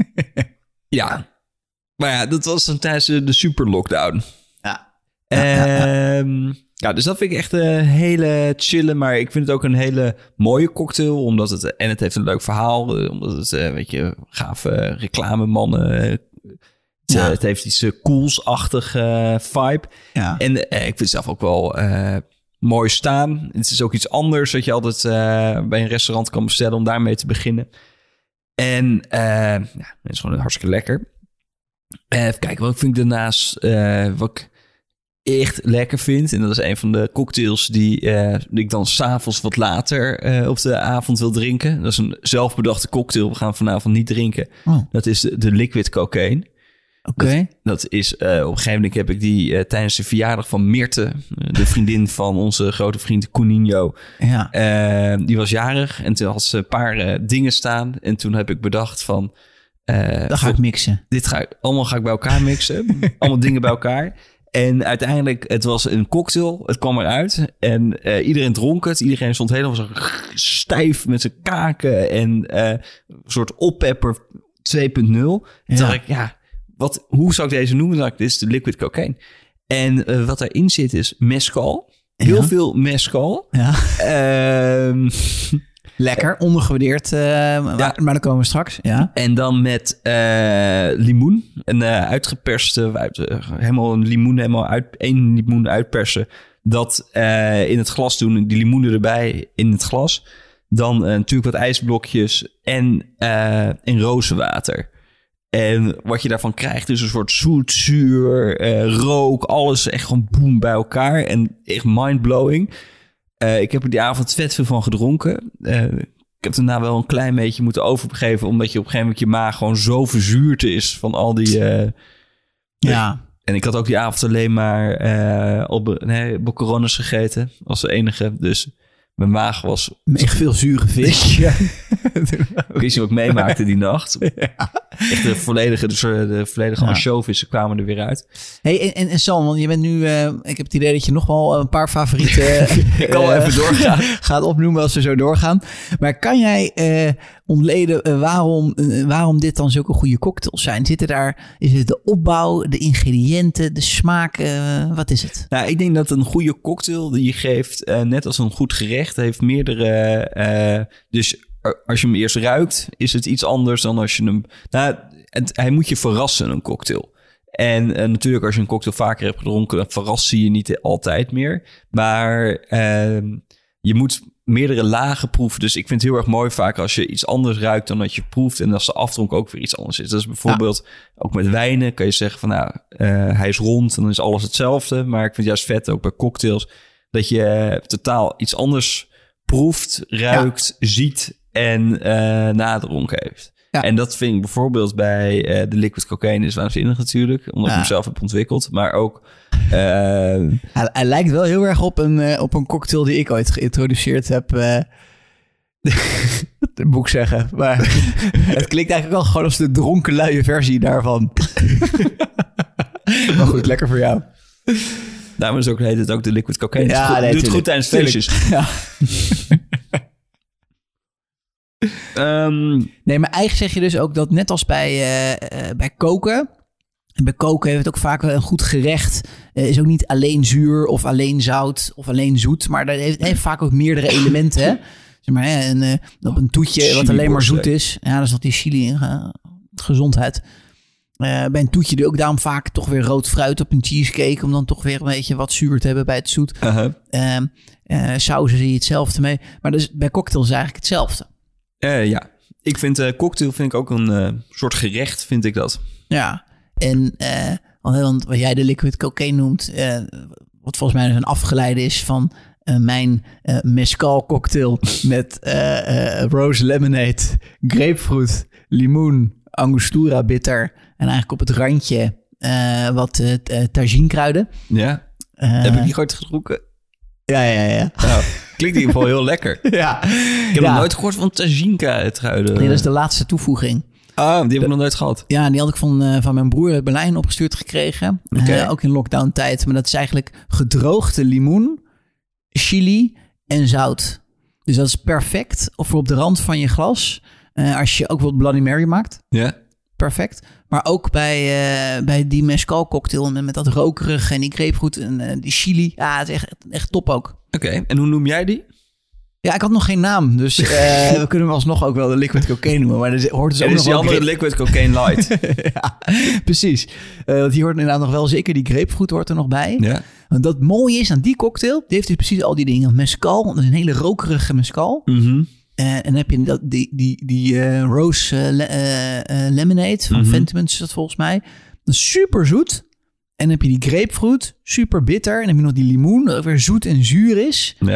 Ja. Maar ja, dat was dan tijdens de super lockdown. Ja. Um, ja. Ja, dus dat vind ik echt een hele chille, maar ik vind het ook een hele mooie cocktail, omdat het, en het heeft een leuk verhaal, omdat het, weet je, gave reclamemannen, het, ja. het heeft iets cools-achtig uh, vibe. Ja. En uh, ik vind het zelf ook wel uh, mooi staan. Het is ook iets anders dat je altijd uh, bij een restaurant kan bestellen om daarmee te beginnen. En uh, ja, het is gewoon hartstikke lekker. Uh, even kijken, wat vind ik daarnaast, uh, wat ik echt lekker vind. En dat is een van de cocktails die, uh, die ik dan 's avonds wat later uh, op de avond wil drinken. Dat is een zelfbedachte cocktail. We gaan vanavond niet drinken. Oh. Dat is de, de liquid cocaine. Oké. Okay. Dat, dat is, uh, op een gegeven moment heb ik die uh, tijdens de verjaardag van Mirte, uh, de vriendin van onze grote vriend Couninho. Ja. Uh, die was jarig en toen had ze een paar uh, dingen staan. En toen heb ik bedacht van... Uh, dat ga ik mixen. Dit ga ik, allemaal ga ik bij elkaar mixen. allemaal dingen bij elkaar. En uiteindelijk, het was een cocktail. Het kwam eruit. En uh, iedereen dronk het. Iedereen stond helemaal zo stijf met zijn kaken. En uh, een soort oppepper twee punt nul. Toen Ja. dacht ik, ja, wat, hoe zou ik deze noemen? Dan dacht ik, dit is de liquid cocaine. En uh, wat erin zit is mescal. Heel Ja. veel mescal. Ja. Uh, Lekker, ondergewaardeerd. Uh, ja. maar, maar daar komen we straks. Ja. En dan met uh, limoen. Een uh, uitgeperste, uit, uh, helemaal een limoen, helemaal uit, één limoen uitpersen. Dat uh, in het glas doen, die limoenen erbij in het glas. Dan uh, natuurlijk wat ijsblokjes en, uh, en rozenwater. En wat je daarvan krijgt is een soort zoet, zuur, uh, rook, alles echt gewoon boem bij elkaar. En echt mindblowing. Uh, ik heb er die avond vet veel van gedronken. Uh, ik heb daarna wel een klein beetje moeten overgeven, omdat je op een gegeven moment je maag gewoon zo verzuurd is van al die... Uh, Ja. En ik had ook die avond alleen maar uh, op, nee, boccherones gegeten als de enige. Dus mijn maag was... Echt veel zure vis. Ja. Ik wist niet wat ik meemaakte die nacht. Ja. Echt de volledige, de, de volledige Ja. ansjovissen kwamen er weer uit. Hey, en, en, en Sam, want je bent nu... Uh, ik heb het idee dat je nog wel een paar favorieten... Ik kan wel uh, even doorgaan. Gaat opnoemen als we zo doorgaan. Maar kan jij uh, ontleden uh, waarom, uh, waarom dit dan zulke goede cocktails zijn? Zitten daar... Is het de opbouw, de ingrediënten, de smaak? Uh, wat is het? Nou, ik denk dat een goede cocktail die je geeft, uh, net als een goed gerecht, heeft meerdere... Uh, dus als je hem eerst ruikt, is het iets anders dan als je hem... Nou, het, hij moet je verrassen, een cocktail. En uh, natuurlijk, als je een cocktail vaker hebt gedronken, dan verrast je je niet altijd meer. Maar uh, je moet meerdere lagen proeven. Dus ik vind het heel erg mooi vaak als je iets anders ruikt dan dat je proeft. En als de afdronk ook weer iets anders is. Dus bijvoorbeeld, ja. ook met wijnen kan je zeggen van nou, uh, hij is rond en dan is alles hetzelfde. Maar ik vind het juist vet, ook bij cocktails, dat je uh, totaal iets anders proeft, ruikt, ja. ziet en uh, nadronk heeft. Ja. En dat vind ik bijvoorbeeld bij uh, de liquid cocaine is waanzinnig natuurlijk. Omdat ja. ik hem zelf heb ontwikkeld. Maar ook... Uh... Hij, hij lijkt wel heel erg op een, uh, op een cocktail die ik ooit geïntroduceerd heb. Uh, het boek zeggen. Maar het klinkt eigenlijk wel gewoon als de dronken luie versie daarvan. Maar goed, lekker voor jou. Daarom is ook, heet het ook de liquid cocaine. Ja, het goed, nee, doet het goed tijdens feestjes. Ja. Um, nee, maar eigenlijk zeg je dus ook dat net als bij, uh, uh, bij koken... En bij koken heeft het ook vaak wel een goed gerecht. Uh, is ook niet alleen zuur of alleen zout of alleen zoet. Maar dat heeft, heeft vaak ook meerdere elementen. Hè? Zeg maar, hè, een, uh, op een toetje chili wat alleen maar zoet is. Ja, daar zat die chili in. Uh, gezondheid. Uh, bij een toetje doe je ook daarom vaak toch weer rood fruit op een cheesecake. Om dan toch weer een beetje wat zuur te hebben bij het zoet. Uh-huh. Uh, uh, sauzen zie je hetzelfde mee. Maar dus bij cocktails is eigenlijk hetzelfde. Uh, ja, ik vind uh, cocktail vind ik ook een uh, soort gerecht, vind ik dat. Ja, en uh, want wat jij de liquid cocaine noemt, uh, wat volgens mij dus een afgeleide is van uh, mijn uh, mezcal cocktail met uh, uh, rose lemonade, grapefruit, limoen, angostura bitter en eigenlijk op het randje uh, wat uh, tagine kruiden. Ja, uh, heb ik die ooit gedronken? Ja, ja, ja. Nou, klinkt in ieder geval heel lekker. Ja. Ik heb ja. nog nooit gehoord van tagine kruiden. Nee, dat is de laatste toevoeging. Ah, die heb ik nog nooit gehad. Ja, die had ik van, uh, van mijn broer uit Berlijn opgestuurd gekregen. Okay. Uh, ook in lockdown tijd. Maar dat is eigenlijk gedroogde limoen, chili en zout. Dus dat is perfect voor op de rand van je glas. Uh, als je ook bijvoorbeeld Bloody Mary maakt. Ja. Perfect. Maar ook bij, uh, bij die mezcal cocktail met, met dat rokerige en die grapefruit en uh, die chili. Ja, het is echt, echt top ook. Oké, okay. En hoe noem jij die? Ja, ik had nog geen naam, dus uh, we kunnen hem alsnog ook wel de liquid cocaine noemen. Maar er hoort dus ook en nog is die wel andere grape... liquid cocaine light. Ja, precies. Uh, want hier hoort inderdaad nog wel zeker die grapefruit hoort er nog bij. Ja. Want dat mooie is aan die cocktail, die heeft dus precies al die dingen. Mezcal, dat is een hele rokerige mezcal. Mm-hmm. Uh, en dan heb je dat, die, die, die uh, rose uh, le- uh, uh, lemonade van mm-hmm. Fentimans is dat volgens mij. Dat is super zoet. En dan heb je die grapefruit, super bitter. En dan heb je nog die limoen, dat ook weer zoet en zuur is. Ja.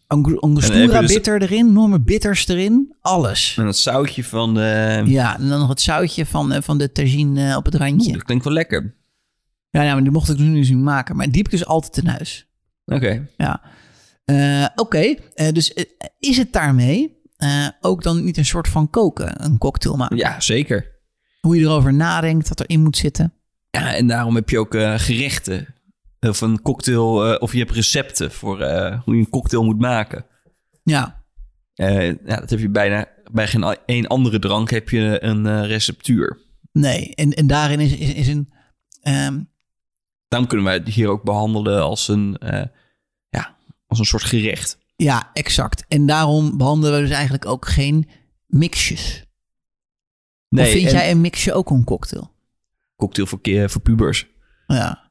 Angostura dus... bitter erin, enorme bitters erin, alles. En het zoutje van de... Ja, en dan nog het zoutje van, van de tagine uh, op het randje. Oeh, dat klinkt wel lekker. Ja, ja, maar die mocht ik dus nu zien maken. Maar die heb ik dus altijd in huis. Oké. Okay. Ja. Uh, Oké, okay. uh, dus uh, is het daarmee uh, ook dan niet een soort van koken, een cocktail maken? Ja, zeker. Hoe je erover nadenkt, wat erin moet zitten. Ja, en daarom heb je ook uh, gerechten. Of een cocktail, uh, of je hebt recepten voor uh, hoe je een cocktail moet maken. Ja. Uh, ja, dat heb je bijna bij geen één andere drank heb je een uh, receptuur. Nee, en, en daarin is, is, is een... Um... Daarom kunnen wij het hier ook behandelen als een, uh, ja, als een soort gerecht. Ja, exact. En daarom behandelen we dus eigenlijk ook geen mixjes. Nee, of vind en... jij een mixje ook een cocktail? Cocktail voor, voor pubers. Ja.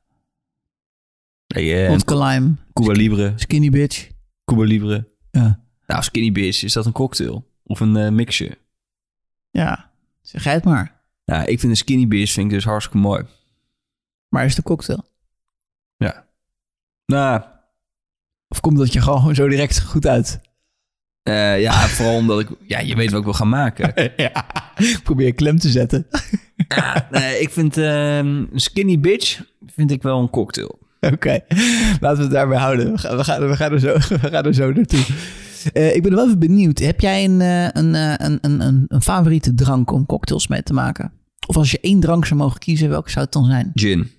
Nee, uh, Vodka lime. Cuba Libre. Skinny bitch. Cuba Libre. Ja. Nou, Skinny bitch, is dat een cocktail? Of een uh, mixje? Ja, zeg jij het maar. Nou, ik vind een Skinny bitch vind ik dus hartstikke mooi. Maar is het een cocktail? Ja. Nou. Of komt dat je gewoon zo direct goed uit? Uh, ja, vooral omdat ik... Ja, je weet wat ik wil gaan maken. Ja, ik probeer klem te zetten. Ja, nee, ik vind uh, een Skinny bitch vind ik wel een cocktail. Oké, okay. Laten we het daarbij houden. We gaan, we gaan, we gaan, er, zo, we gaan er zo naartoe. Uh, ik ben wel even benieuwd. Heb jij een, een, een, een, een, een favoriete drank om cocktails mee te maken? Of als je één drank zou mogen kiezen, welke zou het dan zijn? Gin.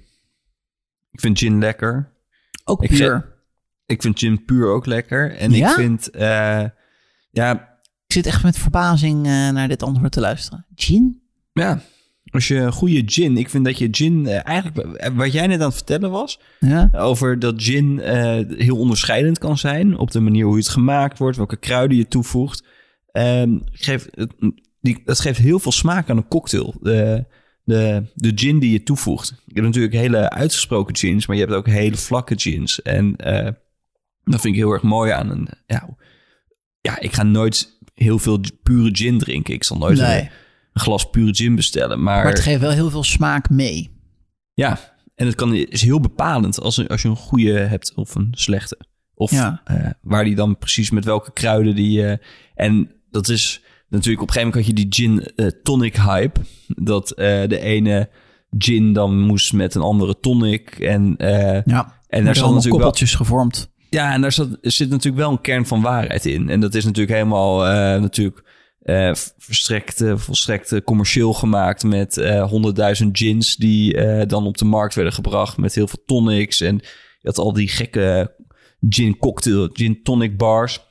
Ik vind gin lekker. Ook ik puur? Vind, ik vind gin puur ook lekker. En ja? ik vind... Uh, ja... Ik zit echt met verbazing uh, naar dit antwoord te luisteren. Gin? Ja. Als je een goede gin... Ik vind dat je gin... Uh, eigenlijk wat jij net aan het vertellen was... Ja? Over dat gin uh, heel onderscheidend kan zijn... op de manier hoe het gemaakt wordt... welke kruiden je toevoegt. Um, geeft, die, dat geeft heel veel smaak aan een cocktail. De, de, de gin die je toevoegt. Je hebt natuurlijk hele uitgesproken gins... maar je hebt ook hele vlakke gins. En uh, dat vind ik heel erg mooi aan een... Ja, ja, ik ga nooit heel veel pure gin drinken. Ik zal nooit... Nee. Een, een glas pure gin bestellen. Maar, maar het geeft wel heel veel smaak mee. Ja, en het kan, is heel bepalend als, als je een goede hebt of een slechte. Of ja. uh, waar die dan precies met welke kruiden die... Uh, en dat is natuurlijk op een gegeven moment had je die gin uh, tonic hype. Dat uh, de ene gin dan moest met een andere tonic. En, uh, ja, en daar zat natuurlijk koppeltjes wel, gevormd. Ja, en daar zat, zit natuurlijk wel een kern van waarheid in. En dat is natuurlijk helemaal uh, natuurlijk... Uh, verstrekt, uh, volstrekt uh, commercieel gemaakt met uh, honderdduizend gins die uh, dan op de markt werden gebracht met heel veel tonics. En je had al die gekke gin cocktail, gin tonic bars.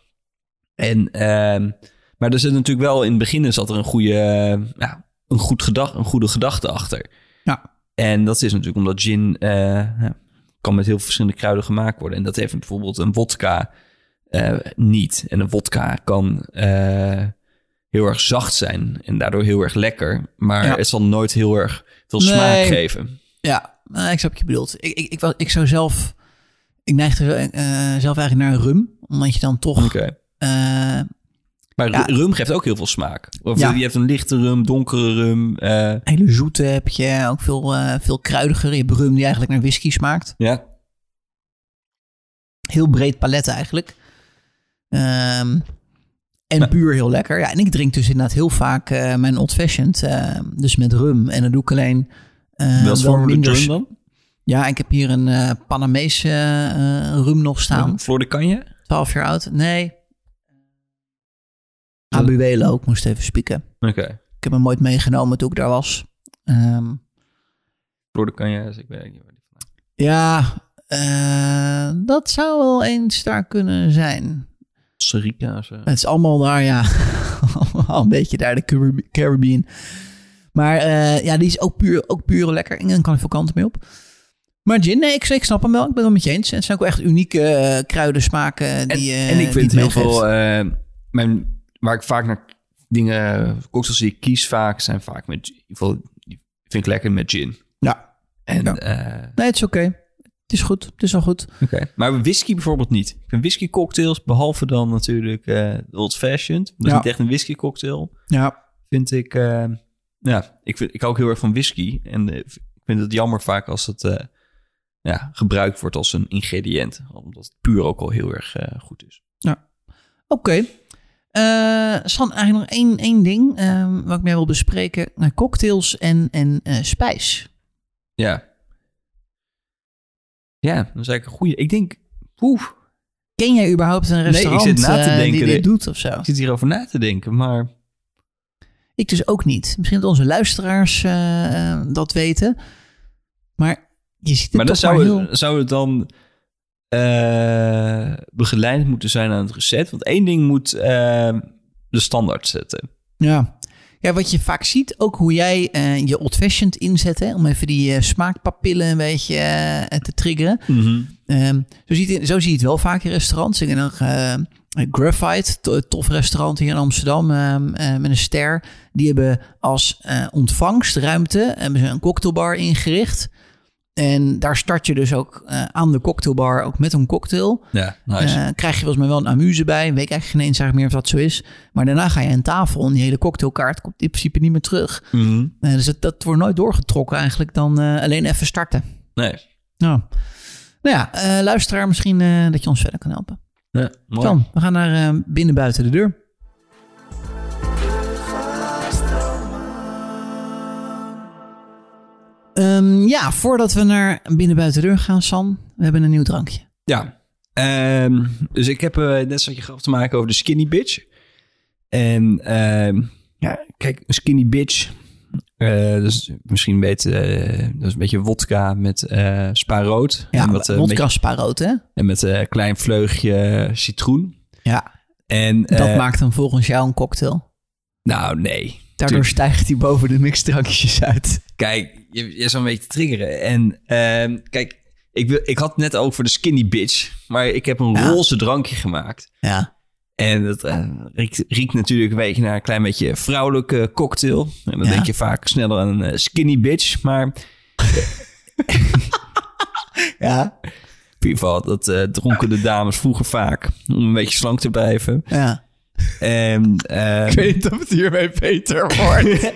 En, uh, maar er zit natuurlijk wel in het begin zat er een goede, uh, ja, een, goed gedag, een goede gedachte achter. Ja. En dat is natuurlijk omdat gin uh, ja, kan met heel veel verschillende kruiden gemaakt worden. En dat heeft bijvoorbeeld een wodka uh, niet. En een wodka kan... Uh, heel erg zacht zijn en daardoor heel erg lekker. Maar ja. het zal nooit heel erg veel smaak nee. geven. Ja, uh, ik snap wat je bedoelt. Ik, ik, ik, ik zou zelf... Ik neig er uh, zelf eigenlijk naar rum. Omdat je dan toch... Okay. Uh, maar ja. rum geeft ook heel veel smaak. Of ja. je hebt een lichte rum, donkere rum. Uh... Hele zoete heb je. Ook veel, uh, veel kruidiger. Je hebt rum die eigenlijk naar whisky smaakt. Ja. Heel breed palet eigenlijk. Um, En ja. puur heel lekker. Ja, en ik drink dus inderdaad heel vaak uh, mijn old fashioned. Uh, dus met rum. En dan doe ik alleen... Uh, Welke vorm minder... rum dan? Ja, ik heb hier een uh, Panamese uh, rum nog staan. Voor de kanje? twaalf jaar oud. Nee. Abuelo. Ik moest even spieken. Oké. Okay. Ik heb hem nooit meegenomen toen ik daar was. Um, voor de kanje, dus ik weet niet waar die vandaan. Ja, uh, dat zou wel eens daar kunnen zijn. Costa Rica. Zo. Het is allemaal daar, ja. Al een beetje daar, de Caribbean. Maar uh, ja, die is ook puur, ook puur lekker. En dan kan er veel kanten mee op. Maar gin, nee, ik, ik snap hem wel. Ik ben het met je eens. En het zijn ook echt unieke uh, kruidensmaken. Die, en, uh, en ik vind die heel veel... Uh, mijn, waar ik vaak naar dingen... Cocktails die ik kies vaak, zijn vaak met... In ieder geval, die vind ik lekker met gin. Ja. En, ja. Uh, nee, het is oké. Okay. Het is goed, het is al goed. Oké, okay. Maar whisky bijvoorbeeld niet. Ik vind whisky cocktails, behalve dan natuurlijk uh, old fashioned. Dat is ja. niet echt een whisky cocktail. Ja. Vind ik, uh, ja, ik, vind, ik hou ook heel erg van whisky. En uh, ik vind het jammer vaak als het uh, ja, gebruikt wordt als een ingrediënt. Omdat het puur ook al heel erg uh, goed is. Ja. Oké. Okay. Uh, San, eigenlijk nog één, één ding uh, wat ik mee wil bespreken. Uh, cocktails en, en uh, spijs. Ja. Ja, dat is eigenlijk een goeie. Ik denk, oeh. Ken jij überhaupt een restaurant nee, ik zit na te uh, denken, die dit doet of zo? Ik zit hierover na te denken, maar... Ik dus ook niet. Misschien dat onze luisteraars uh, dat weten. Maar je ziet het maar toch dan maar zou, heel... het, zou het dan uh, begeleid moeten zijn aan het recept? Want één ding moet uh, de standaard zetten. Ja. Ja, wat je vaak ziet, ook hoe jij uh, je old fashioned inzet, hè, om even die uh, smaakpapillen een beetje uh, te triggeren. Mm-hmm. Um, zo, ziet het, zo zie je het wel vaak in restaurants. Ik ken nog uh, Graphite, to, tof restaurant hier in Amsterdam, uh, uh, met een ster. Die hebben als uh, ontvangstruimte hebben ze een cocktailbar ingericht. En daar start je dus ook uh, aan de cocktailbar ook met een cocktail. Ja, nice. Uh, krijg je volgens mij wel een amuse bij. Weet ik eigenlijk geen eens meer of dat zo is. Maar daarna ga je aan tafel en die hele cocktailkaart komt in principe niet meer terug. Mm-hmm. Uh, dus dat, dat wordt nooit doorgetrokken eigenlijk dan uh, alleen even starten. Nee. Nou, nou ja, uh, luisteraar, misschien uh, dat je ons verder kan helpen. Ja, mooi. Dan, we gaan naar uh, binnen buiten de deur. Um, ja, voordat we naar binnen buiten de deur gaan, San, we hebben een nieuw drankje. Ja, um, dus ik heb uh, net zo'n grap te maken over de skinny bitch. En um, ja, kijk, een skinny bitch, uh, dus misschien weet, uh, dat is een beetje wodka met uh, spaarrood. Ja, en met, uh, wodka spaarrood, hè? En met een uh, klein vleugje citroen. Ja, en, dat uh, maakt hem volgens jou een cocktail. Nou, nee. Daardoor tuurlijk. stijgt hij boven de mixdrankjes uit. Kijk, je, je zou een beetje triggeren. En uh, kijk, ik, wil, ik had het net ook voor de skinny bitch. Maar ik heb een ja. roze drankje gemaakt. Ja. En dat uh, riekt, riekt natuurlijk een beetje naar een klein beetje vrouwelijke cocktail. En dan ja. denk je vaak sneller aan een skinny bitch. Maar ja. in ieder geval, dat uh, dronken de dames vroeger vaak. Om een beetje slank te blijven. Ja. En, uh, ik weet niet of het hiermee beter wordt.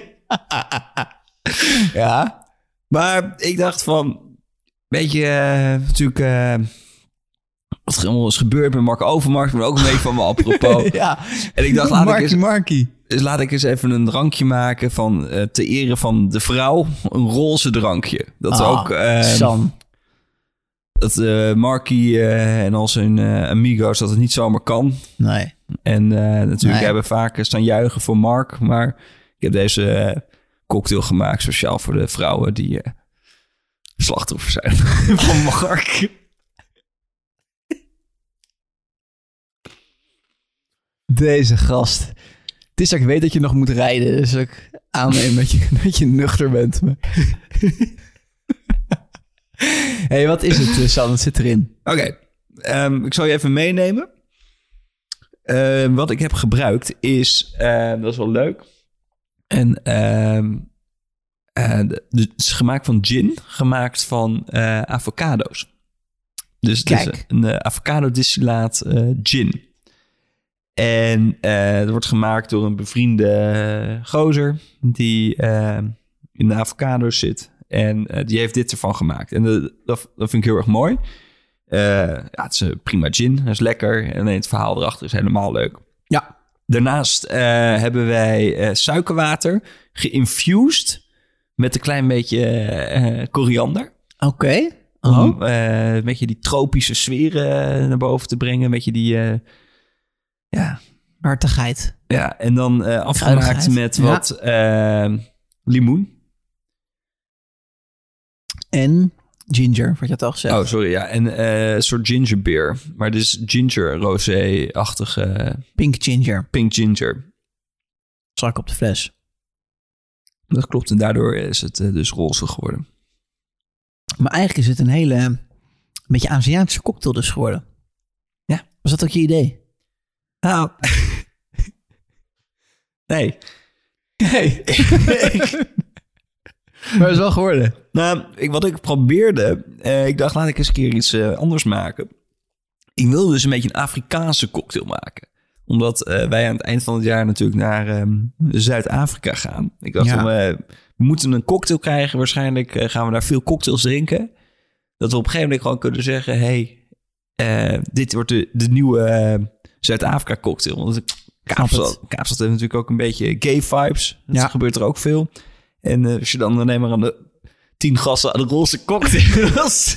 Ja. Maar ik dacht van, weet je, uh, natuurlijk, uh, wat er allemaal is gebeurd met Mark Overmars, maar ook een beetje van me apropos. Ja. En ik dacht, laat Markie, ik, eens, Markie. dus laat ik eens even een drankje maken van, uh, ter ere van de vrouw, een roze drankje. Dat oh, ook, uh, San. dat uh, Markie uh, en al zijn uh, amigos, dat het niet zomaar kan. Nee. En uh, natuurlijk nee. hebben we vaak staan juichen voor Mark, maar ik heb deze uh, cocktail gemaakt speciaal voor de vrouwen die uh, slachtoffer zijn van Mark. Deze gast. Het is dat ik weet dat je nog moet rijden, dus ik aanneem dat je, dat je nuchter bent. Hé, hey, wat is het, San? Wat zit erin? Oké, okay. um, ik zal je even meenemen. Uh, wat ik heb gebruikt is, uh, dat is wel leuk. En uh, uh, de, de, het is gemaakt van gin, gemaakt van uh, avocado's. Dus het is een uh, avocado distillaat uh, gin. En uh, dat wordt gemaakt door een bevriende uh, gozer die uh, in de avocado's zit. En uh, die heeft dit ervan gemaakt. En de, dat, dat vind ik heel erg mooi. Uh, ja, het is een prima gin. Dat is lekker. En het verhaal erachter is helemaal leuk. Ja. Daarnaast uh, hebben wij uh, suikerwater geïnfused met een klein beetje uh, koriander. Oké. Okay. Oh. Om uh, een beetje die tropische sfeer uh, naar boven te brengen. Een beetje die... Uh, ja. Hartigheid. Ja, en dan uh, afgemaakt met wat ja. uh, limoen. En ginger, wat je had al gezegd. Oh, sorry, ja. En uh, een soort ginger beer. Maar dit is ginger rosé-achtige... Pink ginger. Pink ginger. Zak op de fles. Dat klopt. En daardoor is het uh, dus roze geworden. Maar eigenlijk is het een hele... een beetje Aziatische cocktail dus geworden. Ja. Was dat ook je idee? Nou... nee. Nee. Maar is wel geworden. Nou, ik, wat ik probeerde... Uh, ik dacht, laat ik eens een keer iets uh, anders maken. Ik wilde dus een beetje een Afrikaanse cocktail maken. Omdat uh, wij aan het eind van het jaar natuurlijk naar um, Zuid-Afrika gaan. Ik dacht, ja. van, uh, we moeten een cocktail krijgen. Waarschijnlijk uh, gaan we daar veel cocktails drinken. Dat we op een gegeven moment gewoon kunnen zeggen... hey, uh, dit wordt de, de nieuwe uh, Zuid-Afrika cocktail. Want Snap Kaapstad, het. Kaapstad heeft natuurlijk ook een beetje gay vibes. Dat Ja. gebeurt er ook veel. En uh, als je dan alleen maar aan de tien gasten aan de roze cocktails...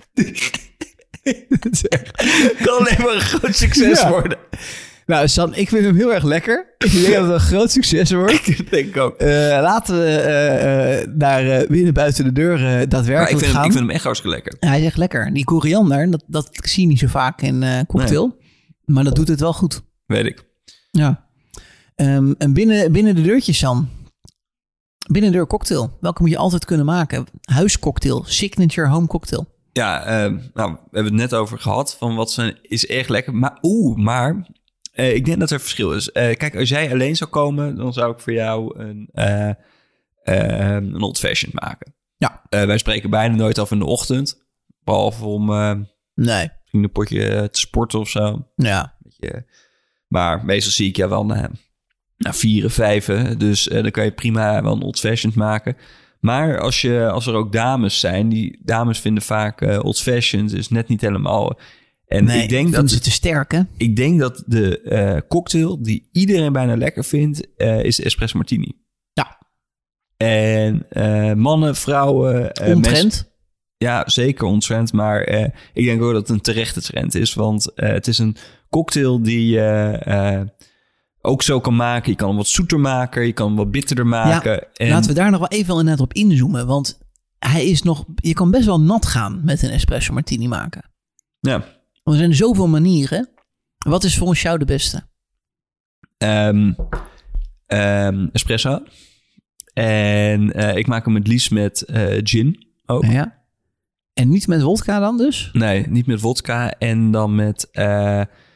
Dat is echt- kan alleen maar een groot succes Ja. worden. Nou, San, ik vind hem heel erg lekker. Ik denk dat het een groot succes wordt. Dat denk ik ook. Uh, laten we uh, uh, naar uh, binnen buiten de deur uh, Maar ik daadwerkelijk vind, hem, gaan. ik vind hem echt hartstikke lekker. Ja, hij is echt lekker. Die koriander, dat, dat zie je niet zo vaak in uh, cocktail. Maar dat doet het wel goed. Weet ik. Ja. Um, en binnen, binnen de deurtjes, San. Binnendeur cocktail. Welke moet je altijd kunnen maken? Huiscocktail. Signature home cocktail. Ja, uh, nou, we hebben het net over gehad. Van wat zijn, is erg lekker. Maar oeh, maar uh, ik denk dat er verschil is. Uh, kijk, als jij alleen zou komen, dan zou ik voor jou een, uh, uh, een old fashioned maken. Ja. Uh, wij spreken bijna nooit af in de ochtend. Behalve om uh, Nee. misschien een potje te sporten of zo. Ja. Beetje, maar meestal zie ik jou wel na, na vieren, vijven. Dus uh, dan kan je prima wel een old fashioned maken. Maar als, je, als er ook dames zijn, die dames vinden vaak uh, old fashioned, dus net niet helemaal. En Nee, ik denk vinden dat ze te sterk, hè? ik denk dat de uh, cocktail die iedereen bijna lekker vindt, uh, is de espresso martini. Ja. En uh, mannen, vrouwen, uh, Ontrend. mensen- ja, zeker ontrend. Maar uh, ik denk ook dat het een terechte trend is. Want uh, het is een cocktail die je uh, ook zo kan maken. Je kan hem wat zoeter maken. Je kan hem wat bitterder maken. en Laten we daar nog wel even inderdaad op inzoomen. Want hij is nog... Je kan best wel nat gaan met een espresso martini maken. Ja. Er zijn zoveel manieren. Wat is volgens jou de beste? Um, um, espresso. En uh, ik maak hem het liefst met uh, gin ook. Ja. En niet met wodka dan dus? Nee, niet met vodka. En dan met... Uh,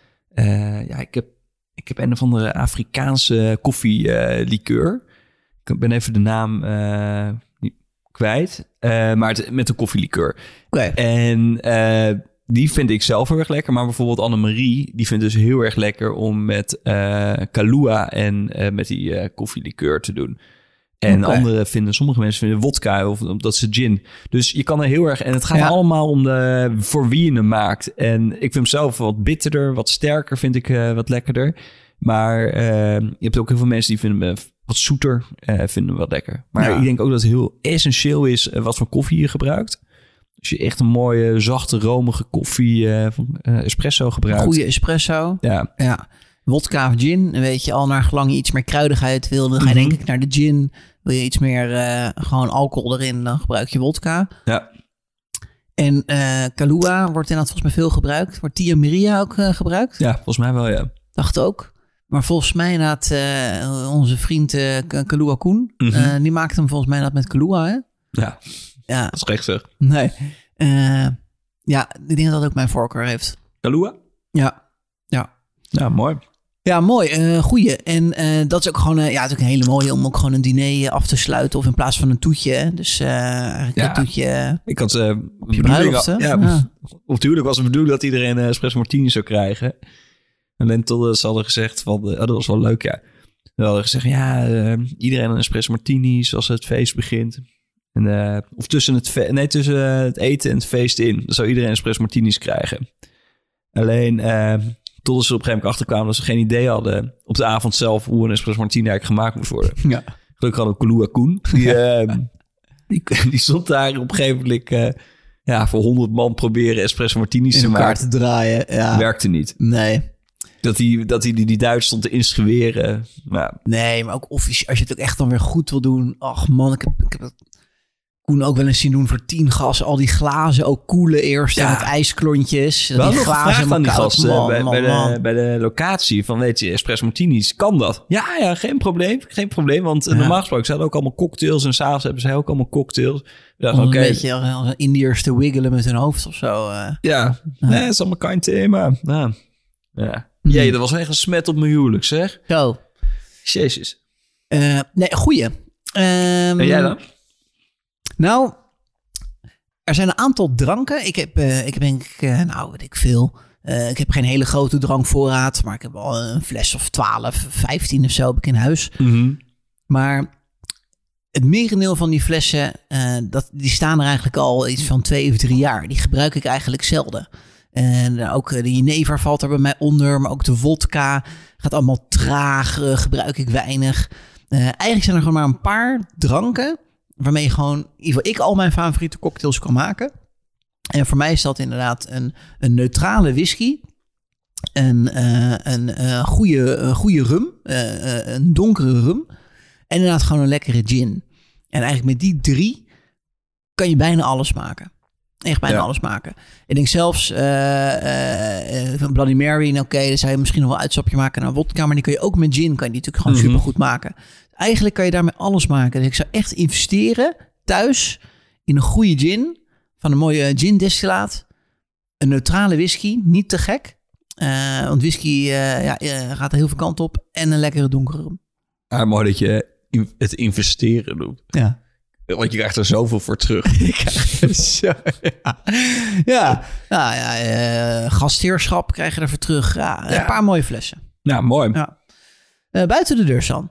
uh, ja, ik heb, ik heb een of andere Afrikaanse koffielikeur. Uh, ik ben even de naam uh, niet kwijt. Uh, maar het, met een koffielikeur. Oké. Okay. En uh, die vind ik zelf heel erg lekker. Maar bijvoorbeeld Annemarie, die vindt dus heel erg lekker om met uh, Kahlua en uh, met die uh, koffielikeur te doen. En Okay. andere vinden, sommige mensen vinden wodka of dat ze gin. Dus je kan er heel erg... En het gaat Ja. allemaal om de, voor wie je hem maakt. En ik vind hem zelf wat bitterder, wat sterker vind ik uh, wat lekkerder. Maar uh, je hebt ook heel veel mensen die vinden hem wat zoeter, uh, vinden hem wat lekker. Maar Ja. ik denk ook dat het heel essentieel is uh, wat voor koffie je gebruikt. Als je echt een mooie, zachte, romige koffie uh, van uh, espresso gebruikt. Goede espresso. Ja, Ja. Wodka of gin. Dan weet je al naar gelang je iets meer kruidigheid wil. Dan ga je Mhm. denk ik naar de gin. Wil je iets meer uh, gewoon alcohol erin, dan gebruik je wodka. ja. En uh, Kahlua wordt inderdaad volgens mij veel gebruikt. Wordt Tia Maria ook uh, gebruikt? ja, volgens mij wel, ja. Dacht ook. Maar volgens mij inderdaad uh, onze vriend uh, Kahlua Koen. Mhm. uh, die maakt hem volgens mij inderdaad met Kahlua, hè? Ja, Ja, dat is gek zeg. nee. Uh, ja, ik denk dat dat ook mijn voorkeur heeft. Kahlua? Ja, ja. Ja, mooi. Ja, mooi. Uh, goeie. En uh, dat is ook gewoon uh, ja, het is ook een hele mooie om ook gewoon een diner af te sluiten. Of in plaats van een toetje. Hè? Dus uh, eigenlijk Ja. een toetje. Ik had uh, Op je bruiloft, hè? Ja, Ja. Op de huwelijk was het bedoeld dat iedereen uh, espresso martini zou krijgen. Alleen tot ze hadden gezegd van, uh, oh, dat was wel leuk, ja. Ze hadden gezegd, ja, uh, iedereen een espresso martini zoals het feest begint. En, uh, of tussen het, fe- nee, tussen uh, het eten en het feest in. Dan zou iedereen espresso martinis krijgen. Alleen, uh, totdat ze op een gegeven moment achterkwamen dat ze geen idee hadden op de avond zelf hoe een espresso martini eigenlijk gemaakt moest worden. Ja. Gelukkig hadden we Kahlua Koen. Die, uh, die, die stond daar op een gegeven moment uh, ja, voor honderd man proberen espresso martinis In te elkaar maken. te draaien. Ja. Werkte niet. Nee. Dat hij dat die, die, die Duits stond te inschweren. Nou, Nee, maar ook offici- als je het ook echt dan weer goed wil doen. Ach man, ik heb, ik heb het Koen ook wel eens zien doen voor tien gas. Al die glazen ook koelen eerst. Ja. En met ijsklontjes. we hadden nog gevraagd aan die koud. gasten Man, bij, man, bij, de, man. bij de locatie van, weet je, espresso martinis, kan dat? Ja, ja, geen probleem. Geen probleem, want Ja. normaal gesproken, ze hadden ook allemaal cocktails en s'avonds hebben ze ook allemaal cocktails. We dachten, Om oké, een beetje als een Indiërs te wiggelen met hun hoofd of zo. uh. ja, nee, het is allemaal kein thema. Nou, ja. Hmm. Jee, dat was echt een smet op mijn huwelijk, zeg. Zo. Jezus. Uh, nee, goeie. Um, En jij dan? Nou, er zijn een aantal dranken. Ik heb, uh, ik heb denk ik, uh, nou weet ik veel. Uh, ik heb geen hele grote drankvoorraad, maar ik heb al een fles of twaalf, vijftien of zo heb ik in huis. Mm-hmm. Maar het merendeel van die flessen, uh, dat, die staan er eigenlijk al iets van twee of drie jaar. Die gebruik ik eigenlijk zelden. En ook de jenever valt er bij mij onder. Maar ook de vodka gaat allemaal traag. Uh, gebruik ik weinig. Uh, eigenlijk zijn er gewoon maar een paar dranken waarmee je gewoon, in ieder geval ik al mijn favoriete cocktails kan maken. En voor mij is dat inderdaad een, een neutrale whisky. Een, uh, een uh, goede, uh, goede rum. Uh, uh, een donkere rum. En inderdaad gewoon een lekkere gin. En eigenlijk met die drie kan je bijna alles maken. Echt bijna ja. alles maken. Ik denk zelfs uh, uh, uh, Bloody Mary. Oké, okay, dan zou je misschien nog wel een uitstapje maken naar vodka. Maar die kun je ook met gin. Kan je die natuurlijk gewoon mm-hmm. super goed maken. Eigenlijk kan je daarmee alles maken. Dus ik zou echt investeren thuis in een goede gin. Van een mooie gin destillaat. Een neutrale whisky. Niet te gek. Uh, want whisky uh, ja, uh, gaat er heel veel kant op. En een lekkere donkere rum. Ja, mooi dat je het investeren doet. Ja. Want je krijgt er zoveel voor terug. Zo, ja, ja, ja, ja uh, gastheerschap krijg je ervoor terug. Ja, ja. Een paar mooie flessen. Ja, mooi. Ja. Uh, buiten de deur, San.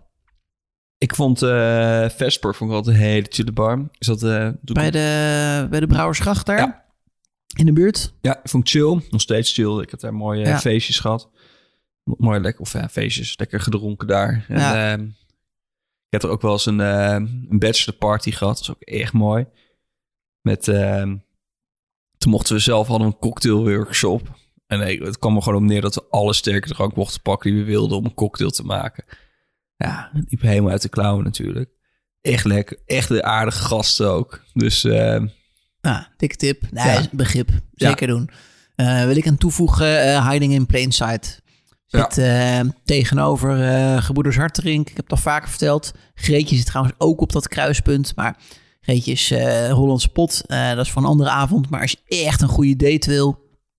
Ik vond uh, Vesper vond ik altijd een hele chille bar. Is dat, uh, bij, de, bij de Brouwersgracht daar? Ja. In de buurt? Ja, ik vond het chill. Nog steeds chill. Ik heb daar mooie ja. feestjes gehad. Mooi lekker, of ja, feestjes. Lekker gedronken daar. En, ja. uh, ik heb er ook wel eens een, uh, een bachelor party gehad. Dat was ook echt mooi. Met, uh, toen mochten we zelf hadden een cocktail workshop. En nee, het kwam er gewoon op neer dat we alle sterke drank mochten pakken die we wilden om een cocktail te maken. Ja, het liep helemaal uit de klauwen natuurlijk. Echt lekker. Echt de aardige gasten ook. Dus... Uh, ah, dikke tip. Nee, ja. begrip. Zeker ja. doen. Uh, wil ik aan toevoegen, uh, Hiding in Plain Sight. Zit ja. uh, tegenover uh, Gebroeders Hartterink. Ik heb het al vaker verteld. Greetje zit trouwens ook op dat kruispunt. Maar Greetje is uh, Hollandse pot. Uh, dat is voor een andere avond. Maar als je echt een goede date wil...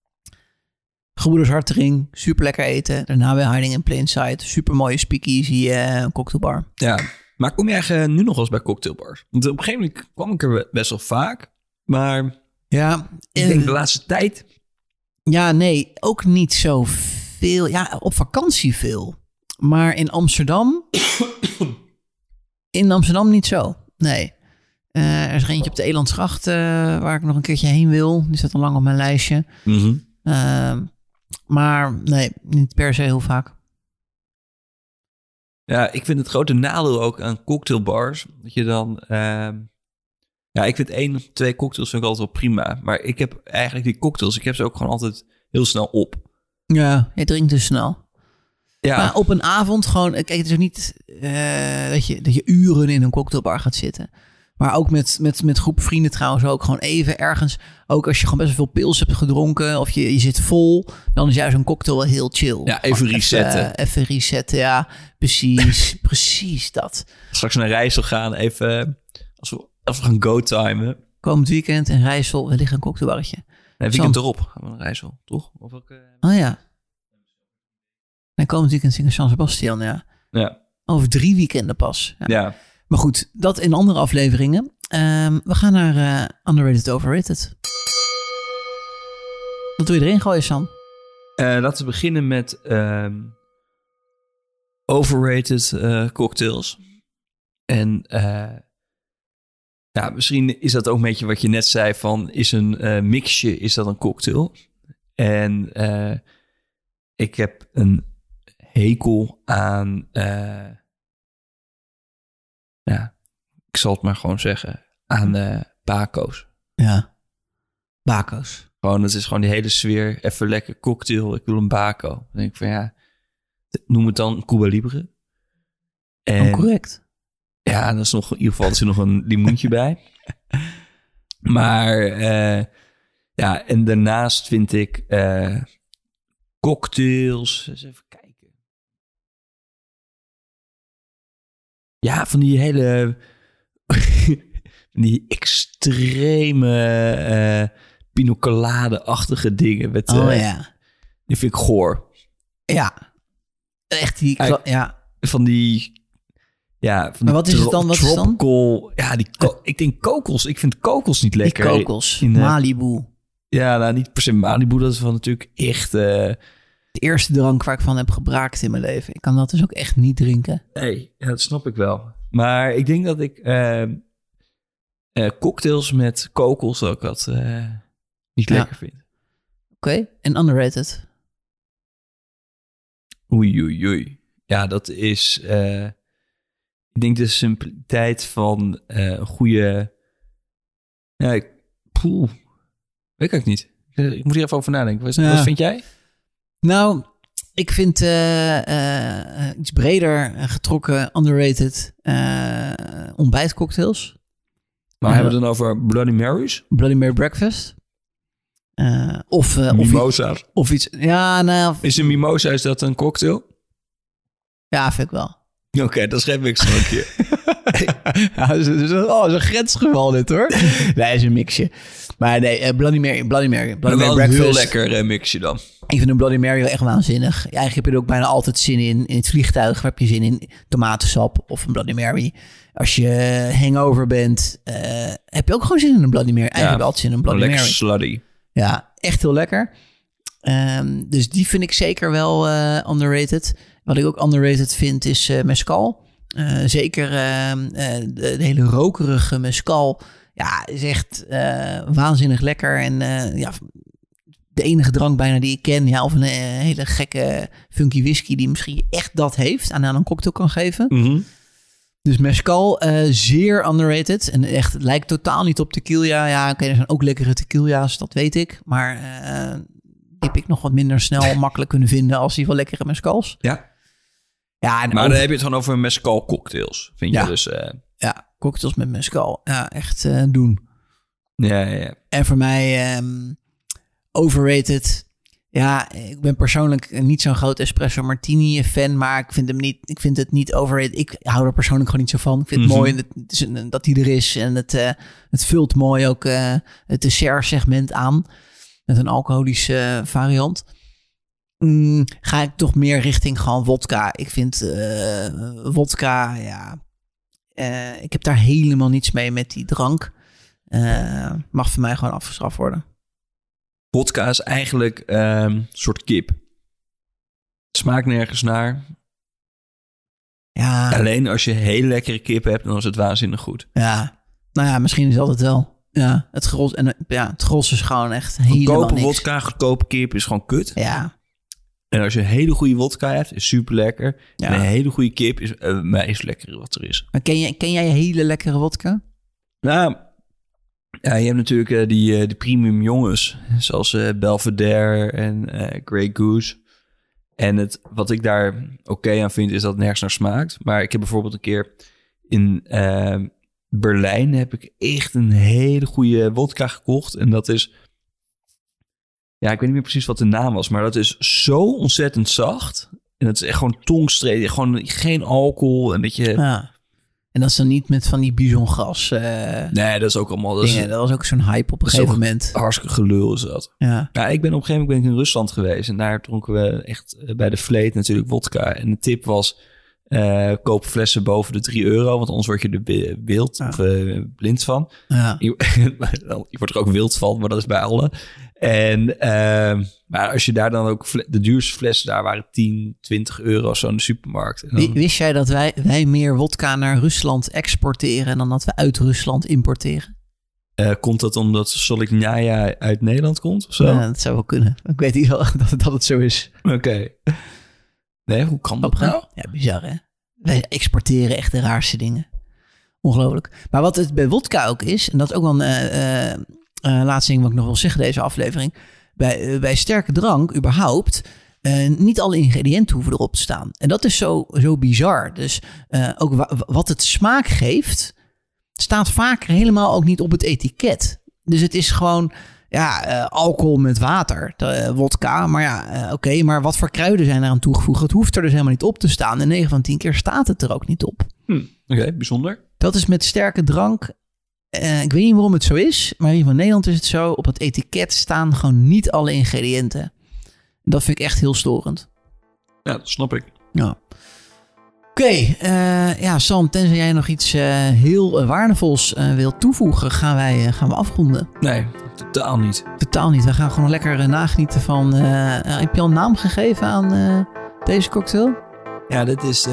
Gebroeders Hartterink, super lekker eten. Daarna weer Hiding in Plain Sight. Super mooie speakeasy, uh, cocktailbar. Ja, maar kom je eigenlijk nu nog wel eens bij cocktailbars? Want op een gegeven moment kwam ik er best wel vaak. Maar ja, ik uh, denk de laatste tijd... Ja, nee, ook niet zo veel. Ja, op vakantie veel. Maar in Amsterdam... in Amsterdam niet zo, nee. Uh, er is er eentje op de Elandsgracht uh, waar ik nog een keertje heen wil. Die staat al lang op mijn lijstje. Mm-hmm. Uh, maar nee, niet per se heel vaak. Ja, ik vind het grote nadeel ook aan cocktailbars... dat je dan... Uh... Ja, ik vind één of twee cocktails vind ik altijd wel prima. Maar ik heb eigenlijk die cocktails... ik heb ze ook gewoon altijd heel snel op. Ja, je drinkt dus snel. Ja. Maar op een avond gewoon... Kijk, het is ook niet uh, dat, je, dat je uren in een cocktailbar gaat zitten. Maar ook met, met, met groep vrienden trouwens ook. Gewoon even ergens... Ook als je gewoon best wel veel pils hebt gedronken... of je, je zit vol... dan is juist een cocktail wel heel chill. Ja, even gewoon resetten. Even, even resetten, ja. Precies, precies dat. Straks naar Rijssel gaan, even... Als we, als we gaan go-timen. Komend weekend in Rijssel, wellicht een cocktailbarretje. Nee, weekend San... erop gaan we naar Rijssel, toch? Of ook, uh... Oh ja. Nee, komend weekend zingen San Sebastian, ja. Ja. Over drie weekenden pas. Ja. ja. Maar goed, dat in andere afleveringen. Um, we gaan naar uh, Underrated Overrated. Wat doe je erin gooien, San? Uh, laten we beginnen met um, overrated uh, cocktails. En uh, ja, misschien is dat ook een beetje wat je net zei van... is een uh, mixje, is dat een cocktail? En uh, ik heb een hekel aan... Uh, ja, ik zal het maar gewoon zeggen... aan uh, bako's. Ja, bako's. Gewoon, het is gewoon die hele sfeer. Even lekker cocktail, ik wil een bako. Dan denk ik van ja, noem het dan Cuba Libre. En, oh, correct. Ja, dat is nog, in ieder geval is er nog een limoentje bij. Maar uh, ja, en daarnaast vind ik uh, cocktails. Eens even kijken. Ja, van die hele... die extreme uh, pina colade-achtige dingen. Met, uh, oh ja. Die vind ik goor. Ja. Echt die... Uh, ja. Van die... Ja, van maar wat is het dan? Wat tropical, is dan? Ja, die ko- ik denk kokos. Ik vind kokos niet lekker. Die kokos. In, uh, Malibu. Ja, nou niet per se Malibu. Dat is van natuurlijk echt... Uh, de eerste drank waar ik van heb gebraakt in mijn leven. Ik kan dat dus ook echt niet drinken. Nee, ja, dat snap ik wel. Maar ik denk dat ik... Uh, uh, cocktails met kokos ook wat uh, niet ja. lekker vind. Oké. okay. En underrated? Oei, oei, oei. Ja, dat is... Uh, ik denk de simpeliteit van uh, een goede... Ja, ik... Poeh. Weet ik niet. Ik moet hier even over nadenken. Wat, ja. wat vind jij? Nou, ik vind uh, uh, iets breder getrokken, underrated uh, ontbijtcocktails. Maar uh, hebben we het dan over Bloody Marys? Bloody Mary breakfast. Uh, of, uh, mimosa. Of, of iets. Ja, nou. Is een mimosa, is dat een cocktail? Ja, vind ik wel. Oké, okay, dat schrijf ik zo een keer. ja, dat is, oh, dat is een grensgeval dit hoor. Nee, is een mixje. Maar nee, uh, Bloody Mary, Bloody Mary, Bloody Mary breakfast. Een heel lekker uh, mixje dan. Ik vind een Bloody Mary wel echt waanzinnig. Ja, eigenlijk heb je er ook bijna altijd zin in. In het vliegtuig waar heb je zin in tomatensap of een Bloody Mary. Als je hangover bent, uh, heb je ook gewoon zin in een Bloody Mary. Eigenlijk ja, heb je altijd zin in een Bloody lekker Mary. Slutty. Ja, echt heel lekker. Um, dus die vind ik zeker wel uh, underrated. Wat ik ook underrated vind is uh, mezcal. Uh, zeker uh, uh, de, de hele rokerige mezcal. Ja, is echt uh, waanzinnig lekker. En uh, ja, de enige drank bijna die ik ken. Ja, of een uh, hele gekke funky whisky die misschien echt dat heeft. En aan een cocktail kan geven. Mm-hmm. Dus mezcal, uh, zeer underrated. En echt, het lijkt totaal niet op tequila. Ja, oké, okay, er zijn ook lekkere tequila's, dat weet ik. Maar uh, die heb ik nog wat minder snel makkelijk kunnen vinden als die wel lekkere mezcals. Ja. Ja, en maar over... dan heb je het gewoon over mezcal cocktails, vind ja. je dus? Uh... Ja, cocktails met mezcal. Ja, echt uh, doen. Ja, ja, ja. En voor mij um, overrated. Ja, ik ben persoonlijk niet zo'n groot espresso martini fan, maar ik vind hem niet. Ik vind het niet overrated. Ik hou er persoonlijk gewoon niet zo van. Ik vind het mm-hmm. mooi dat, dat hij er is en het, uh, het vult mooi ook uh, het dessert-segment aan met een alcoholische uh, variant. Mm, ga ik toch meer richting gewoon wodka. Ik vind uh, wodka, ja. Uh, ik heb daar helemaal niets mee met die drank. Uh, mag voor mij gewoon afgestraft worden. Vodka is eigenlijk een um, soort kip. Het smaakt nergens naar. Ja. Alleen als je hele lekkere kip hebt, dan is het waanzinnig goed. Ja, nou ja, misschien is dat het wel. Ja, het gros, en, ja, het gros is gewoon echt helemaal goedkope niks. Vodka, goedkope kip is gewoon kut. Ja. En als je een hele goede wodka hebt, is super lekker. Ja. En een hele goede kip is het uh, meest lekkere wat er is. Maar ken, je, ken jij hele lekkere wodka? Nou, ja, je hebt natuurlijk uh, die, uh, die premium jongens. Zoals uh, Belvedere en uh, Grey Goose. En het, wat ik daar oké okay aan vind, is dat het nergens naar smaakt. Maar ik heb bijvoorbeeld een keer in uh, Berlijn... heb ik echt een hele goede wodka gekocht. En dat is... Ja, ik weet niet meer precies wat de naam was, maar dat is zo ontzettend zacht. En dat is echt gewoon tongstreden, gewoon geen alcohol. En dat je... Ja. En dat is dan niet met van die bisongras. Uh, nee, dat is ook allemaal... Dat, dingen, is, dat was ook zo'n hype op een gegeven moment. Hartstikke gelul is dat. Ja. Ja, ik ben op een gegeven moment ben ik in Rusland geweest. En daar dronken we echt bij de Vleet natuurlijk wodka. En de tip was, uh, koop flessen boven de drie euro. Want anders word je er wild ja. of uh, blind van. Ja. Je, je wordt er ook wild van, maar dat is bij alle. En uh, maar als je daar dan ook... De duurste flessen daar waren tien, twintig euro zo in de supermarkt. En dan... Wist jij dat wij, wij meer wodka naar Rusland exporteren dan dat we uit Rusland importeren? Uh, komt dat omdat Soliknaya uit Nederland komt of zo? Ja, dat zou wel kunnen. Ik weet niet wel dat, dat het zo is. Oké. Okay. Nee, hoe kan dat nou? Ja, bizar hè? Wij exporteren echt de raarste dingen. Ongelooflijk. Maar wat het bij wodka ook is, en dat is ook wel een... Uh, uh, Uh, laatste ding wat ik nog wil zeggen deze aflevering. Bij, uh, bij sterke drank überhaupt... Uh, niet alle ingrediënten hoeven erop te staan. En dat is zo, zo bizar. Dus uh, ook wa- wat het smaak geeft... staat vaak helemaal ook niet op het etiket. Dus het is gewoon... ja, uh, alcohol met water, uh, wodka. Maar ja, uh, oké, okay, maar wat voor kruiden zijn eraan toegevoegd? Het hoeft er dus helemaal niet op te staan. En negen van tien keer staat het er ook niet op. Hm, oké, okay, bijzonder. Dat is met sterke drank... Uh, ik weet niet waarom het zo is, maar hier van Nederland is het zo. Op het etiket staan gewoon niet alle ingrediënten. Dat vind ik echt heel storend. Ja, dat snap ik. Ja. Oké, okay, uh, ja, Sam, tenzij jij nog iets uh, heel uh, waardevols uh, wilt toevoegen, gaan wij uh, gaan we afronden. Nee, totaal niet. Totaal niet. We gaan gewoon lekker uh, nagenieten van... Uh, uh, heb je al een naam gegeven aan uh, deze cocktail? Ja, dit is uh,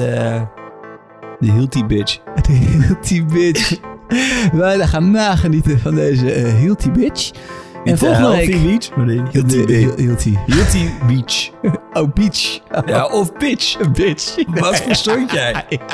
de Hilti Bitch. De Hilti Bitch. Wij gaan nagenieten van deze uh, Hilti Bitch. En volgende week... Healthy Beach, maar nee, Hilti. Hilti. Hilti Beach. Oh, beach. Ja, of bitch. Bitch. Wat verstond jij? Ja.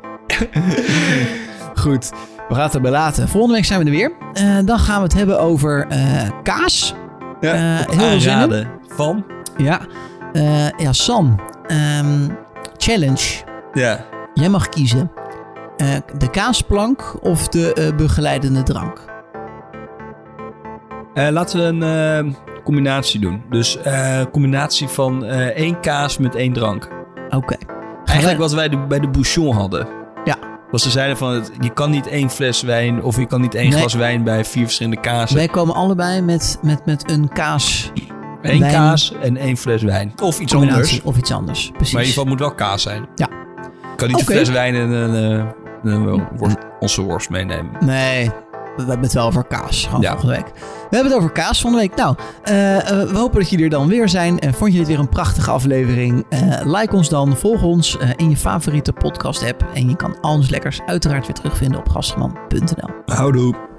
Goed, we gaan het erbij laten. Volgende week zijn we er weer. Uh, dan gaan we het hebben over uh, kaas. Ja, Uh, heel veel zin in. aanraden van... Ja, uh, ja Sam. Um, challenge. Ja. Jij mag kiezen. Uh, de kaasplank of de uh, begeleidende drank? Uh, laten we een uh, combinatie doen. Dus uh, combinatie van uh, één kaas met één drank. Oké. Okay. Eigenlijk wat wij de, bij de Bouchon hadden. Ja. Was ze zeiden van, het, je kan niet één fles wijn... of je kan niet één nee. glas wijn bij vier verschillende kazen. Wij komen allebei met, met, met een kaas... Eén wijn. kaas en één fles wijn. Of iets anders. Of iets anders, precies. Maar in ieder geval moet wel kaas zijn. Ja. Kan niet Okay. een fles wijn en een, uh, een worst, onze worst meenemen. Nee, we hebben het wel over kaas. Gewoon ja. volgende week. We hebben het over kaas volgende week. Nou, uh, uh, we hopen dat jullie er dan weer zijn. Uh, vond je dit weer een prachtige aflevering? Uh, like ons dan, volg ons uh, in je favoriete podcast app. En je kan al ons lekkers uiteraard weer terugvinden op gastgeman punt n l. Houdoe.